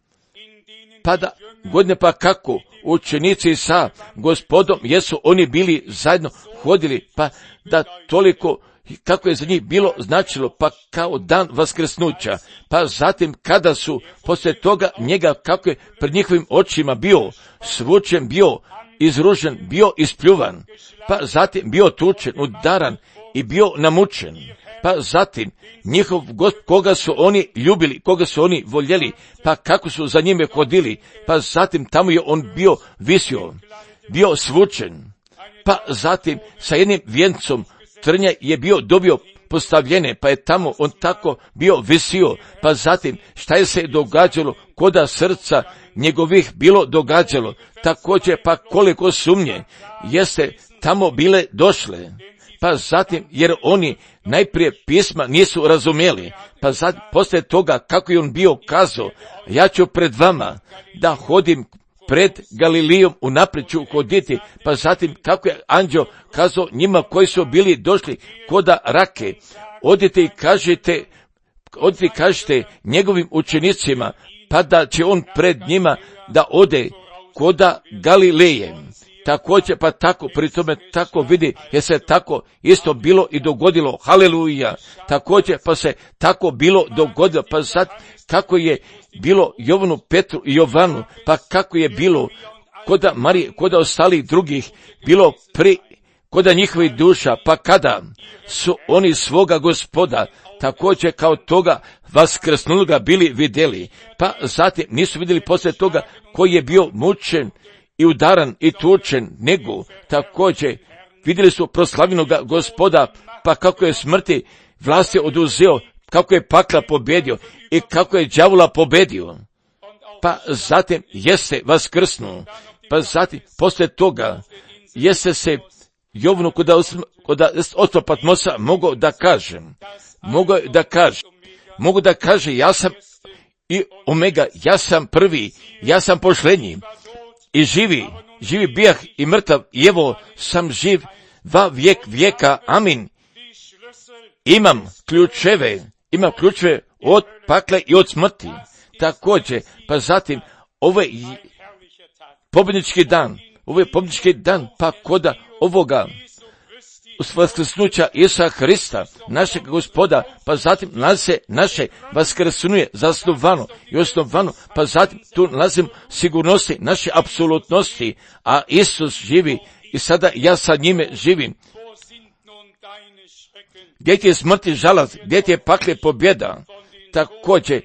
da godine, pa kako učenici sa Gospodom jesu oni bili zajedno hodili, pa da toliko kako je za njih bilo značilo, pa kao dan vaskrsnuća, pa zatim kada su poslije toga njega, kako je pred njihovim očima bio svučen, bio izružen, bio ispljuvan, pa zatim bio tučen, udaran i bio namučen, pa zatim njihov Gospod koga su oni ljubili, koga su oni voljeli, pa kako su za njime hodili, pa zatim tamo je on bio visio, bio svučen, pa zatim sa jednim vjencom trnja je bio dobio postavljene, pa je tamo on tako bio visio, pa zatim šta je se događalo koda srca njegovih bilo događalo, također pa koliko sumnje jeste tamo bile došle, pa zatim jer oni najprije pisma nisu razumjeli, pa zatim poslije toga kako je on bio kazao, ja ću pred vama da hodim pred Galilijom, unaprijed ću hoditi, pa zatim kako je anđeo kazao njima koji su bili došli koda rake, odite i kažete njegovim učenicima, pa da će on pred njima da ode koda Galileje. također pa tako, pri tome tako vidi, jer se tako isto bilo i dogodilo, haleluja, također pa se tako bilo dogodilo, pa sad kako je bilo Jovanu, Petru i Jovanu, pa kako je bilo koda Marije, koda ostalih drugih, bilo koda njihovih duša, pa kada su oni svoga Gospoda, također kao toga vaskrsnuloga bili vidjeli, pa zatim nisu vidjeli poslije toga koji je bio mučen i udaran i tučen, nego također vidjeli su proslavljenoga Gospoda, pa kako je smrti vlasti oduzeo, kako je pakla pobjedio i kako je đavola pobjedio, pa zatim jeste vaskrsnuo, pa zatim poslije toga jeste se Jovnu koda ostva Patmosa mogu da kaže ja sam i Omega, ja sam prvi, ja sam posljednji i živi bijah i mrtav i evo sam živ va vijek vijeka, amin. Imam ključeve od pakle i od smrti. Također, pa zatim ovaj pobjednički dan, pa koda ovoga vaskrsnuća Isusa Hrista, našeg Gospoda, pa zatim nalazi se naše vaskrsnuje zasnovano i osnovano, pa zatim tu nalazim sigurnosti, naše apsolutnosti, a Isus živi i sada ja sa njime živim. Gdje ti je smrti žalac, gdje ti je pakle pobjeda, također,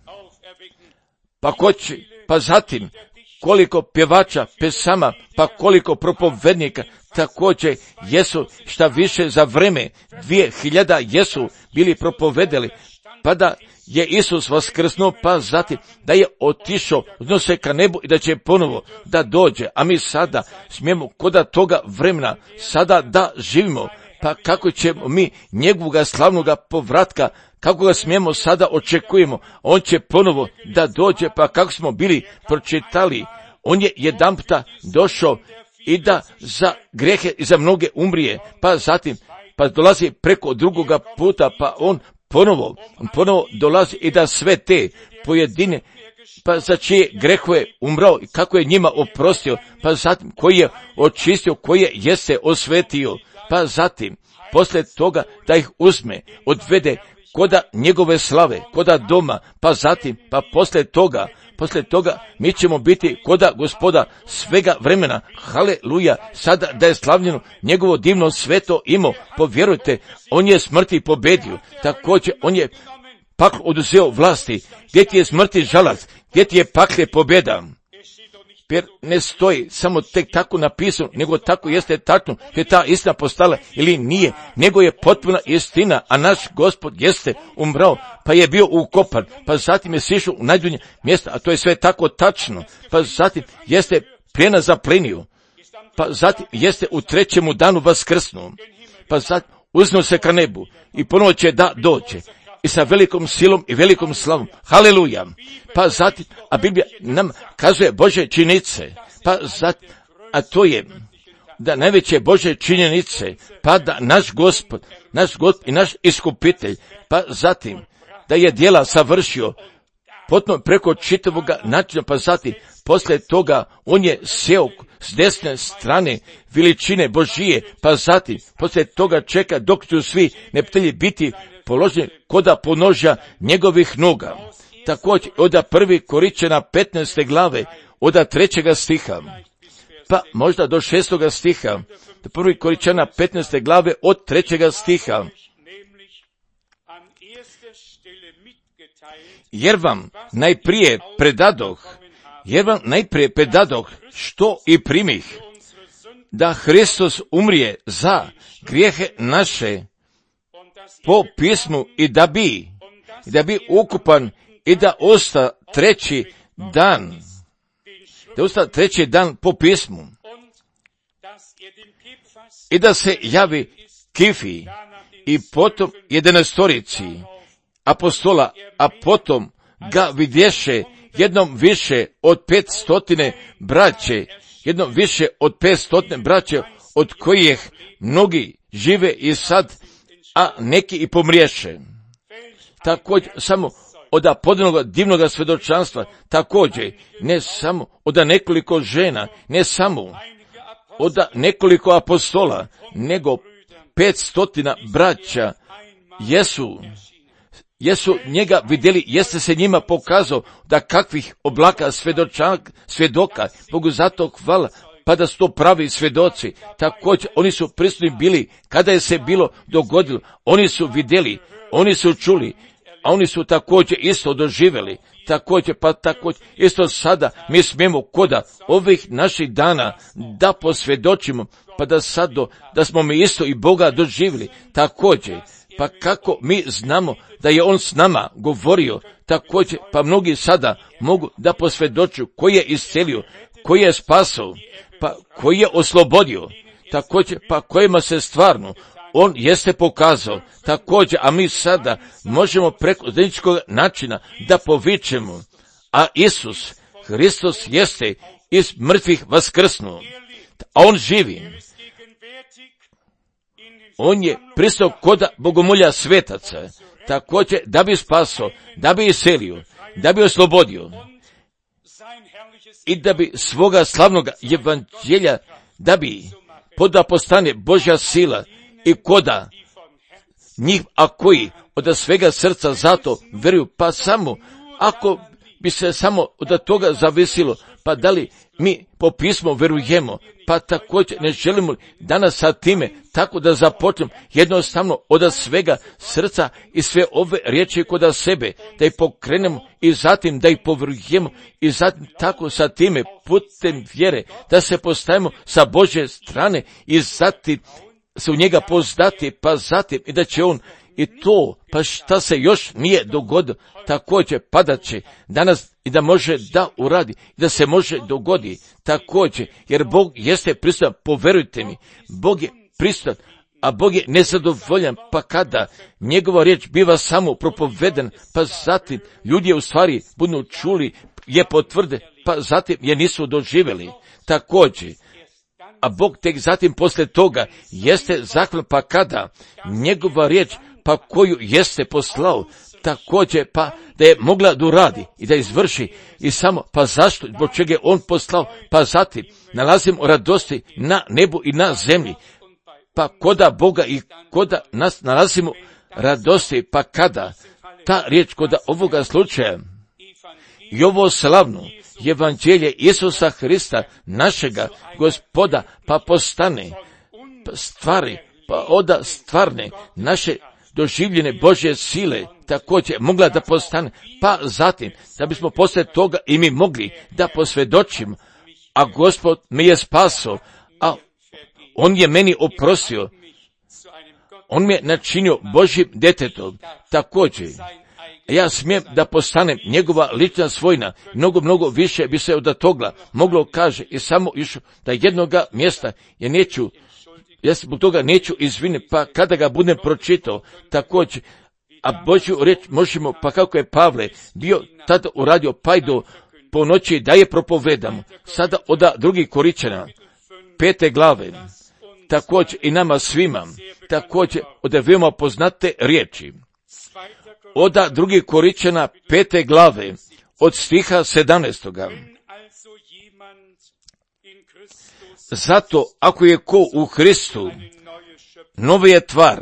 pa zatim, koliko pjevača, pesama, pa koliko propovednika, također jesu šta više za vreme 2000 jesu bili propovedali, pa da je Isus vaskrsnuo, pa zatim da je otišao, odnose ka nebu i da će ponovo da dođe, a mi sada smijemo koda toga vremena sada da živimo, pa kako ćemo mi njegovoga slavnoga povratka, kako ga smijemo sada očekujemo, on će ponovo da dođe, pa kako smo bili pročitali, on je jedanputa došao i da za grehe i za mnoge umrije, pa zatim, pa dolazi preko drugoga puta, pa on ponovo dolazi i da sve te pojedine, pa za čije grehove umrao i kako je njima oprostio, pa zatim koji je očistio, koji je jeste osvetio, pa zatim poslije toga da ih uzme, odvede koda njegove slave, koda doma, pa zatim, pa poslije toga mi ćemo biti koda Gospoda svega vremena, haleluja, sada da je slavljeno njegovo divno sveto imo, povjerujte, on je smrti pobjedio, također on je paklo oduzeo vlasti, gdje ti je smrti žalac, gdje ti je pakle pobjeda. Jer ne stoji samo tek tako napisano, nego tako jeste tačno, je ta istina postala ili nije, nego je potpuna istina, a naš Gospod jeste umrao, pa je bio ukopan, pa zatim je sišao u najdunje mjesta, a to je sve tako tačno, pa zatim jeste pljena zaplenio, pa zatim jeste u trećemu danu vaskrsnuo, pa zatim uznuo se ka nebu i ponovo će da dođe. I sa velikom silom i velikom slavom. Haleluja. Pa zatim, a Biblija nam kazuje Božje činjenice. Pa zatim, a to je da najveće Božje činjenice, pa da naš Gospod i naš iskupitelj, pa zatim da je djela savršio potom preko čitavoga načina, pa zatim poslije toga on je sjeo s desne strane veličine Božije, pa zatim poslije toga čeka dok ću svi neptelji biti položeni koda ponožja njegovih noga. Također od 1. Korinćana 15. glave, od 3. stiha, pa možda do 6. stiha, do 1. Korinćana 15. glave od 3. stiha. Jer vam najprije predadoh što i primih, da Hristos umrije za grijehe naše po pismu i da bi ukupan i da osta treći dan po pismu i da se javi Kifi i potom 11 apostola, a potom ga vidješe jednom više od 500 braće, od kojih mnogi žive i sad, a neki i pomriješe. Također samo od podnog divnog svjedočanstva, također ne samo od nekoliko žena, ne samo od nekoliko apostola, nego 500 braća jesu njega vidjeli, jeste se njima pokazao da kakvih oblaka svjedoka, Bogu zato hvala, pa da su to pravi svjedoci. Također, oni su prisutni bili, kada je se bilo dogodilo, oni su vidjeli, oni su čuli, a oni su također isto doživjeli. Također, isto sada mi smijemo koda ovih naših dana da posvjedočimo, pa da smo mi isto i Boga doživjeli. Također, pa kako mi znamo da je On s nama govorio, također, pa mnogi sada mogu da posvjedoču koji je iscelio, koji je spasao, pa koji je oslobodio, također, pa kojima se stvarno On jeste pokazao, također, a mi sada možemo preko zajedničkog načina da povičemo, a Isus Hristos jeste iz mrtvih vaskrsnuo, a On živi. On je pristao kod bogomolja svetaca, također da bi spasao, da bi iselio, da bi oslobodio i da bi svoga slavnog evanđelja, da bi poda postane Božja sila i koda njih, a koji od svega srca zato vjeruju, pa samo ako bi se samo od toga zavisilo, pa da li mi po pismu vjerujemo, pa također ne želimo danas sa time tako da započnem jednostavno od svega srca i sve ove riječi kod sebe, da ih pokrenemo i zatim da ih povjerujemo i zatim tako sa time putem vjere da se postavimo sa Božje strane i zatim se u njega pozdati, pa zatim i da će On i to, pa šta se još nije dogodilo, također padat će danas i da može da uradi, da se može dogodi također, jer Bog jeste prisutan, poverujte mi, Bog je prisutan, a Bog je nezadovoljan, pa kada njegova riječ biva samo propoveden, pa zatim ljudi je u stvari budu čuli, je potvrde, pa zatim je nisu doživjeli, također, a Bog tek zatim poslije toga jeste zahvalan, pa kada njegova riječ, pa koju jeste poslao, također pa da je mogla da uradi i da izvrši i samo, pa zašto, zbog čega je On poslao, pa zatim nalazimo radosti na nebu i na zemlji, pa koda Boga i koda nas nalazimo radosti, pa kada ta riječ koda ovoga slučaja i ovo slavno evanđelje Isusa Hrista, našega Gospoda, pa postane stvari, pa oda stvarne naše doživljene Božje sile, također mogla da postane, pa zatim da bismo poslije toga i mi mogli da posvjedočimo, a Gospod me je spasao, a On je meni oprostio, On me je načinio Božjim djetetom, također ja smijem da postanem njegova lična svojina, mnogo više bi se od toga moglo kaže i samo išao da jednoga mjesta ja zbog toga neću izviniti, pa kada ga budem pročitao, također, a Božju riječ možemo, pa kako je Pavle bio tada uradio, pa i do po noći da je propovedamo, sada od 2. Koričana, 5. glave, također i nama svima, također od veoma poznate riječi. Od 2. Koričana, 5. glave, od stiha 17. Zato, ako je ko u Hristu, novi je tvar,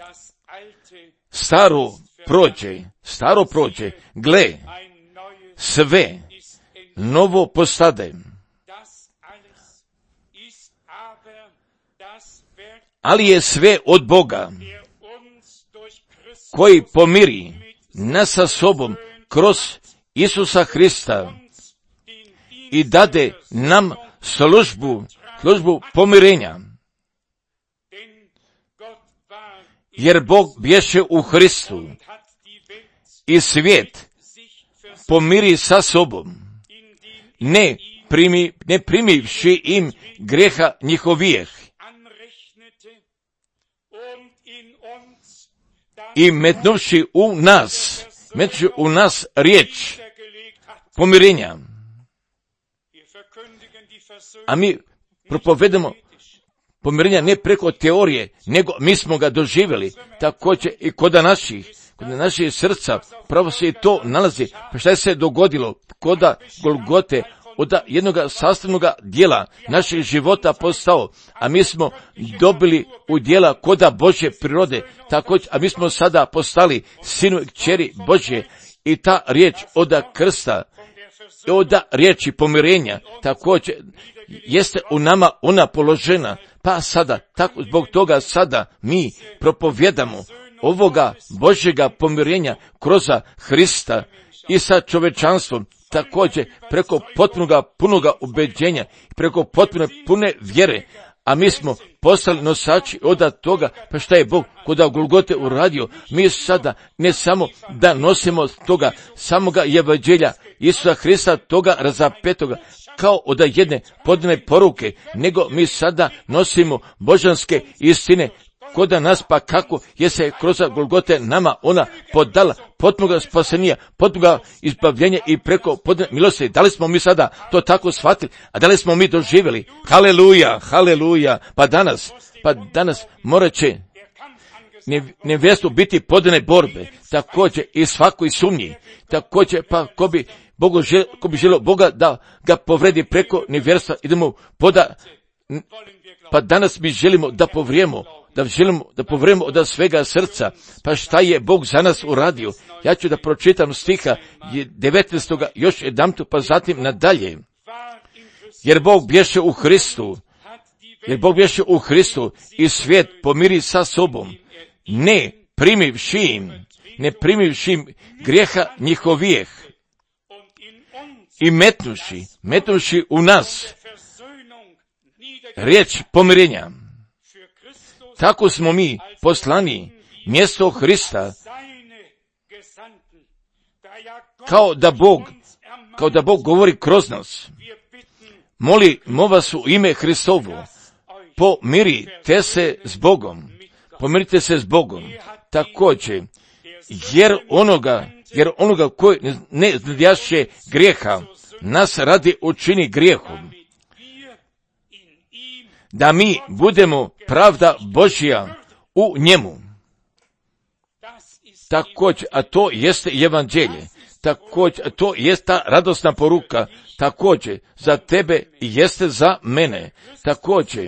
staro prođe, gle, sve novo postade. Ali je sve od Boga, koji pomiri nas sa sobom kroz Isusa Hrista i dade nam službu pomirenja. Jer Bog bješe u Hristu i svijet pomiri sa sobom, ne primivši im greha njihovijeh i metnuvši u nas riječ pomirenja. A mi propovedamo pomirenja ne preko teorije, nego mi smo ga doživjeli, također i kod naših srca, pravo se i to nalazi. Pa šta se dogodilo? Koda Golgote, od jednog sastavnog dijela naših života postao, a mi smo dobili u dijela koda Božje prirode, također, a mi smo sada postali sinu i kćeri Božje, i ta riječ od krsta, od riječi pomirenja, također jeste u nama ona položena, pa sada, tako zbog toga sada mi propovjedamo ovoga Božjega pomirenja kroz Hrista i sa čovečanstvom, također preko potpunoga punoga ubeđenja, preko potpune pune vjere, a mi smo postali nosači od toga, pa šta je Bog kod Golgote uradio, mi sada ne samo da nosimo toga samoga evanđelja Isusa Hrista, toga razapetoga, kao od jedne podane poruke, nego mi sada nosimo božanske istine koda nas, pa kako je se kroz Golgote nama ona podala potpunoga spasenija, potpunoga izbavljenja i preko podane milosti. Da li smo mi sada to tako shvatili, a da li smo mi doživjeli? Haleluja, haleluja. Pa danas morat će nevjestu biti podane borbe, također i svakoj sumnji, također pa ko bi želio Boga da ga povredi preko nevjerstva, idemo pa danas mi želimo da povrijemo, da povrijemo od svega srca, pa šta je Bog za nas uradio. Ja ću da pročitam stiha 19. još jedanput, pa zatim nadalje. Jer Bog bješe u Hristu i svijet pomiri sa sobom, ne primivši grijeha njihovijeh i metnuši u nas riječ pomirenja. Tako smo mi poslani mjesto Hrista, kao da Bog govori kroz nas. Molimo vas u ime Hristovo, pomirite se s Bogom, također, jer onoga koji ne znadjaše grijeha, nas radi učini grijehom, da mi budemo pravda Božja u njemu. Također, a to jeste evanđelje, također, to jest ta radosna poruka, također, za tebe i jeste za mene, također.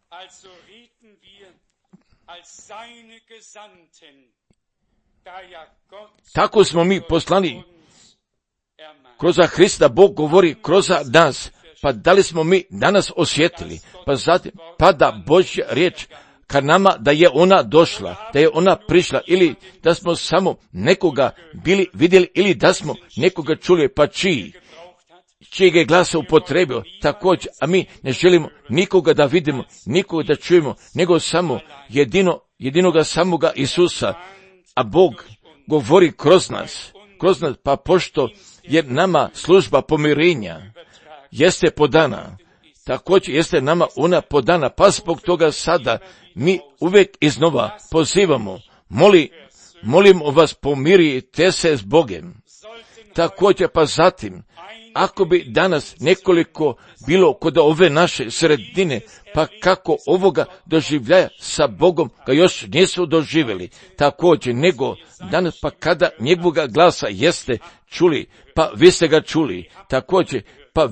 Tako smo mi poslani kroz Hrista, Bog govori kroz nas, pa da li smo mi danas osjetili, pa zatim pada Božja riječ ka nama, da je ona došla, da je ona prišla, ili da smo samo nekoga bili vidjeli, ili da smo nekoga čuli, pa čijeg je glasa upotrebio, također, a mi ne želimo nikoga da vidimo, nikoga da čujemo, nego samo jedinoga samoga Isusa, a Bog govori kroz nas, pa pošto je nama služba pomirenja jeste podana, također jeste nama ona podana, pa zbog toga sada mi uvijek iznova pozivamo, molimo vas, pomirite se s Bogem. Također pa zatim, ako bi danas nekoliko bilo kod ove naše sredine, pa kako ovoga doživljaja sa Bogom ga još nisu doživjeli, također, nego danas pa kada njegovoga glasa jeste čuli, pa vi ste ga čuli, također,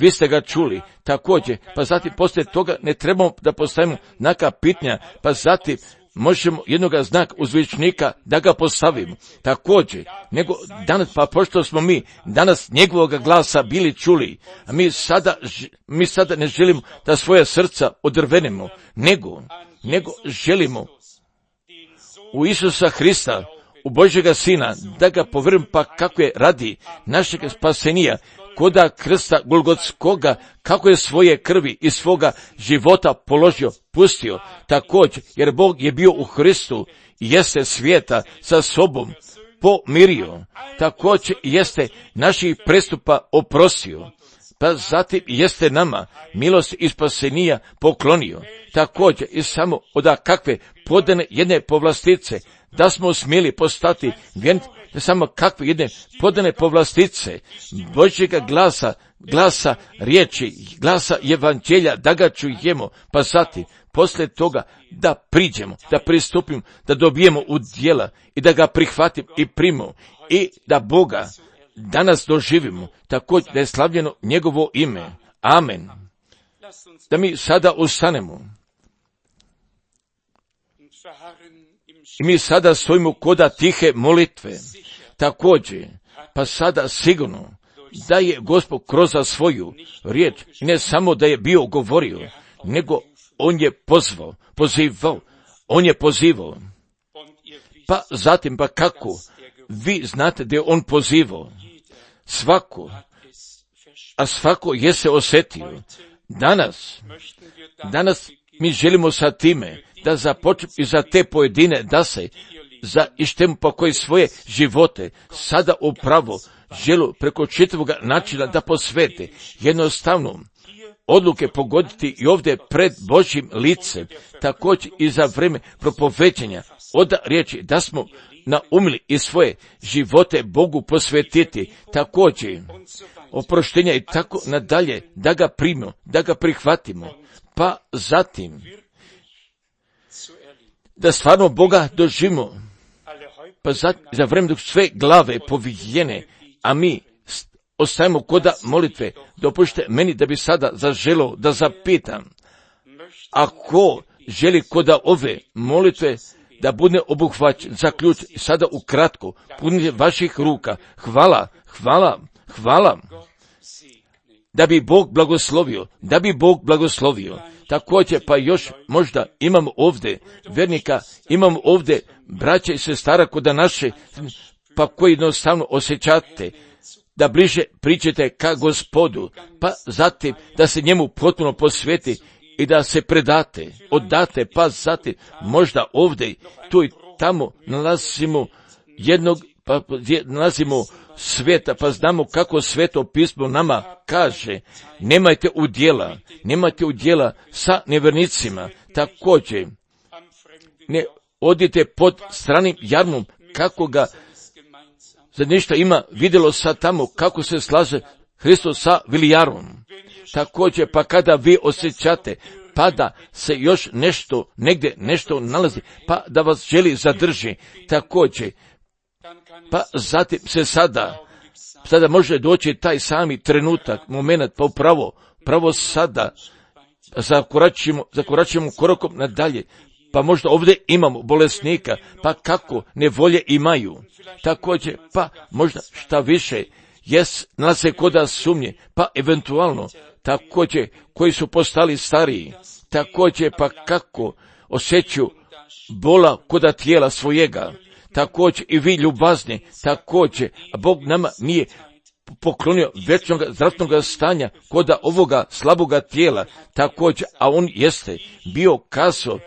pa zatim poslije toga ne trebamo da postavimo neka pitanja, pa zatim možemo jednoga znaka uzvičnika da ga postavimo, također, nego danas, pa pošto smo mi danas njegovoga glasa bili čuli, a mi sada ne želimo da svoje srca odrvenemo, nego želimo u Isusa Hrista, u Božjega Sina, da ga povjerujem, pa kako je radi našeg spasenija, koda krsta Golgotskoga, kako je svoje krvi i svoga života položio, pustio, također, jer Bog je bio u Hristu i jeste svijeta sa sobom pomirio, također jeste naših prestupa oprostio, pa zatim jeste nama milost i spasenija poklonio, također i samo od kakve podane jedne povlastice, da smo smjeli postati vjernici, samo kakve jedne podane povlastice Božjega glasa riječi, glasa evanđelja, da ga čujemo, pa zatim poslije toga da priđemo, da pristupimo, da dobijemo u djela i da ga prihvatimo i primimo i da Boga danas doživimo, također da je slavljeno njegovo ime. Amen. Da mi sada ustanemo. I mi sada stojimo koda tihe molitve. Također, pa sada sigurno da je Gospod kroz svoju riječ, ne samo da je bio govorio, nego on je pozivao, on je pozivao. Pa zatim, pa kako? Vi znate da je on pozivao svako je se osjetio. Danas mi želimo sa time da započnemo i za te pojedine da se za ištemu pa koji svoje živote sada upravo želu preko čitavog načina da posvete, jednostavno odluke pogoditi i ovdje pred Božjim licem, također i za vrijeme propoveđenja od riječi da smo naumili i svoje živote Bogu posvetiti, također oproštenja i tako nadalje, da ga primimo, da ga prihvatimo, pa zatim da stvarno Boga doživimo, pa za vrijeme dok sve glave povijene, a mi ostajemo koda molitve. Dopušte meni da bi sada zaželio da zapitam, ako želi koda ove molitve da bude obuhvaćen, zaključ sada ukratko, punite vaših ruka, hvala, da bi Bog blagoslovio, također pa još možda imamo ovdje vernika, imamo ovdje braća i sestara koda naše, pa koji jednostavno osjećate da bliže pričate ka Gospodu, pa zatim da se njemu potpuno posveti i da se oddate, pa zatim možda ovdje, tu i tamo nalazimo nalazimo sveta, pa znamo kako Sveto pismo nama kaže, nemajte udjela sa nevjernicima, također ne odite pod stranim jarmom, kako ga za ništa ima vidjelo sad tamo, kako se slaže Hristos sa Vilijarom. Također, pa kada vi osjećate, pa da se još negdje nešto nalazi, pa da vas želi zadrži, također, pa zatim se sada može taj sami trenutak, moment, pa pravo sada zakoračimo korakom nadalje, pa možda ovdje imamo bolesnika, pa kako nevolje imaju, također, pa možda šta više, nalaze koda sumnje, pa eventualno, također, koji su postali stariji, također, pa kako osjećaju bola koda tijela svojega, također i vi ljubazni, također, a Bog nama nije poklonio večnog zdravstvenog stanja koda ovoga slaboga tijela, također, a on jeste bio kazao,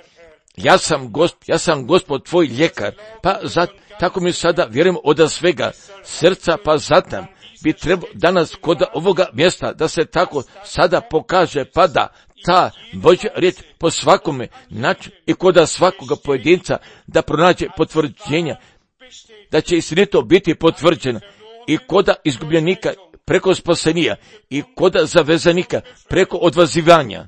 ja sam Gospod tvoj ljekar, pa tako mi sada vjerujemo od svega srca, pa zatim bi trebao danas kod ovoga mjesta da se tako sada pokaže, pa da ta Božja riječ po svakome načinu i kod svakoga pojedinca da pronađe potvrđenja, da će istinito biti potvrđena i kod izgubljenika preko spasenija i kod zavezanika preko odvazivanja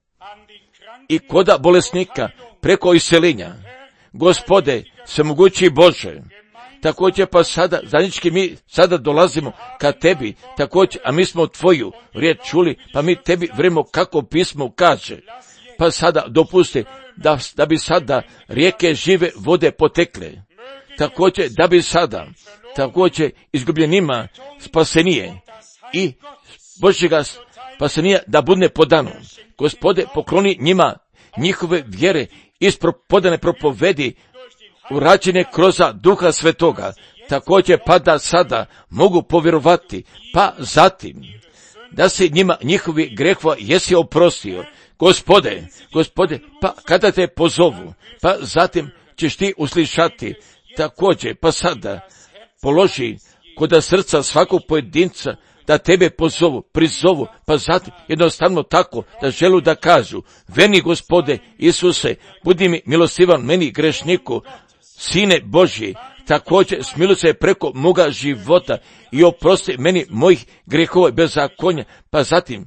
i kod bolesnika preko iseljenja. Gospode, svemogući Bože, također pa sada, zajednički mi sada dolazimo ka tebi, također, a mi smo tvoju riječ čuli, pa mi tebi vremo kako pismo kaže. Pa sada dopusti da bi sada rijeke žive vode potekle. Također, da bi sada, također, izgubljenima spasenije i Božjega spasenija da bude podano. Gospode, pokloni njima njihove vjere podane propovedi urađene kroz Duha Svetoga, također pa da sada mogu povjerovati, pa zatim da se njima njihovi grehova jesi oprostio. Gospode, pa kada te pozovu, pa zatim ćeš ti uslišati, također pa sada položi kod srca svakog pojedinca da tebe prizovu, pa zatim jednostavno tako da želu da kažu, veni Gospode Isuse, budi mi milostivan meni grešniku, Sine Božji, također smiluj se preko moga života i oprosti meni mojih grehova i bezakonja, pa zatim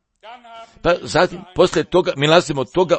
poslije toga mi nalazimo toga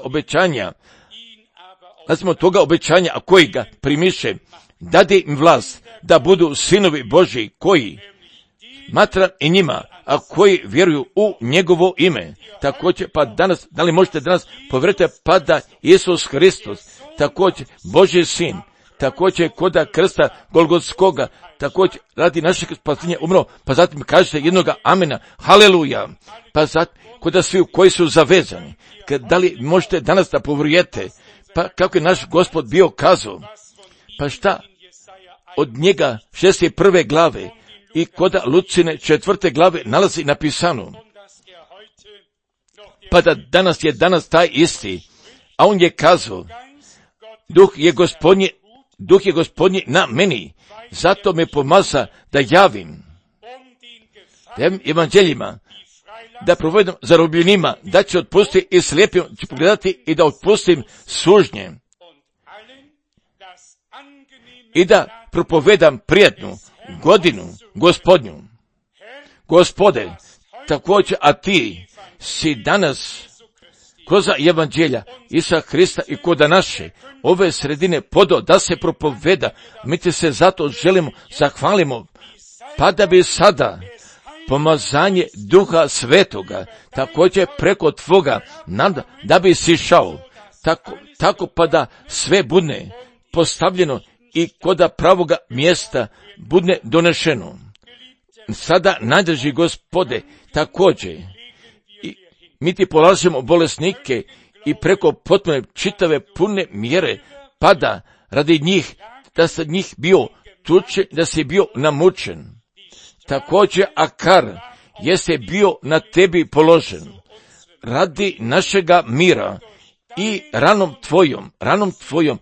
obećanja, a koji ga primiše, dade im vlast da budu sinovi Božji, koji matran i njima, a koji vjeruju u njegovo ime. Također, pa danas, da li možete danas povjerujete pa da Isus Hristos, također Božji sin, također koda krsta Golgotskoga, također radi našeg spasenja umro, pa zatim kažete jednoga amena, haleluja, pa zatim koda svi koji su zavezani. Da li možete danas da povjerujete, pa kako je naš Gospod bio kazao, pa šta od njega 61. glave i koda Lucine 4. glave nalazi napisano, pa da danas je taj isti, a on je kazao, duh je gospodnji na meni, zato me pomaza da javim evanđeljima, da provedem zarobljenima, da će otpustiti i slijepim ću pogledati i da otpustim sužnje i da propovedam prijatnu godinu Gospodnju. Gospode, također, a ti si danas kroz evanđelja Isusa Hrista i koda naše ove sredine podo da se propoveda, mi ti se zato želimo, zahvalimo, pa da bi sada pomazanje Duha Svetoga, također preko tvoga, da bi sišao, tako pa da sve bude postavljeno i koda pravoga mjesta bude donešeno. Sada najdrži Gospode, također, i mi ti polažemo bolesnike i preko potpune čitave pune mjere, pa da radi njih, da se njih bio tučen, da si bio namučen. Također Akar jeste bio na tebi položen radi našega mira i ranom tvojom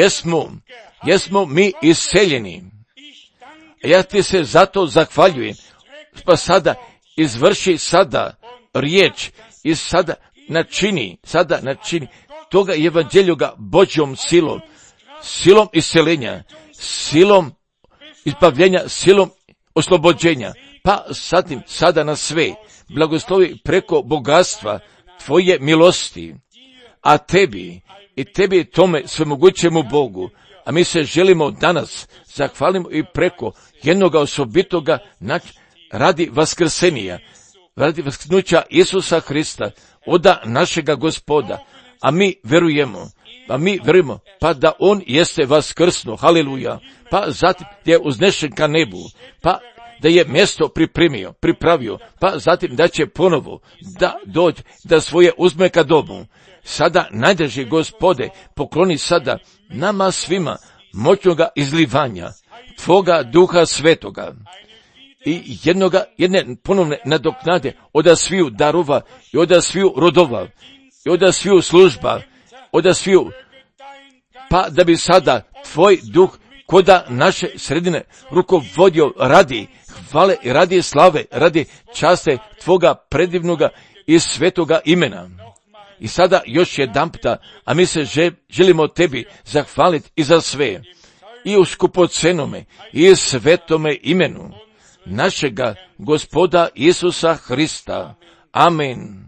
jesmo mi iseljeni. Ja ti se zato zahvaljujem, pa sada izvrši sada riječ i sada načini toga evanđeljoga Božjom silom iseljenja, silom izbavljenja, silom oslobođenja, pa zatim sada na sve blagoslovi preko bogatstva tvoje milosti, a tebi tome svemogućemu Bogu, a mi se želimo danas zahvalimo i preko jednoga osobitoga radi vaskrsenija, radi vaskrsnuća Isusa Hrista, oda našega Gospoda, a mi verujemo, pa da on jeste vaskrsno, haleluja, pa zatim da je uznešen ka nebu, pa da je mjesto pripravio, pa zatim da će ponovo da dođe, da svoje uzme ka domu. Sada najdrži Gospode, pokloni sada nama svima moćnoga izlivanja tvoga Duha Svetoga i jedne ponovne nadoknade od sviju darova i od sviju rodova i od sviju služba, od sviju, pa da bi sada tvoj duh koda naše sredine rukovodio radi hvale i radi slave, radi časte tvoga predivnoga i svetoga imena. I sada još jedanputa, a mi se želimo tebi zahvaliti i za sve, i u skupocenome i svetome imenu našega Gospoda Isusa Hrista. Amen.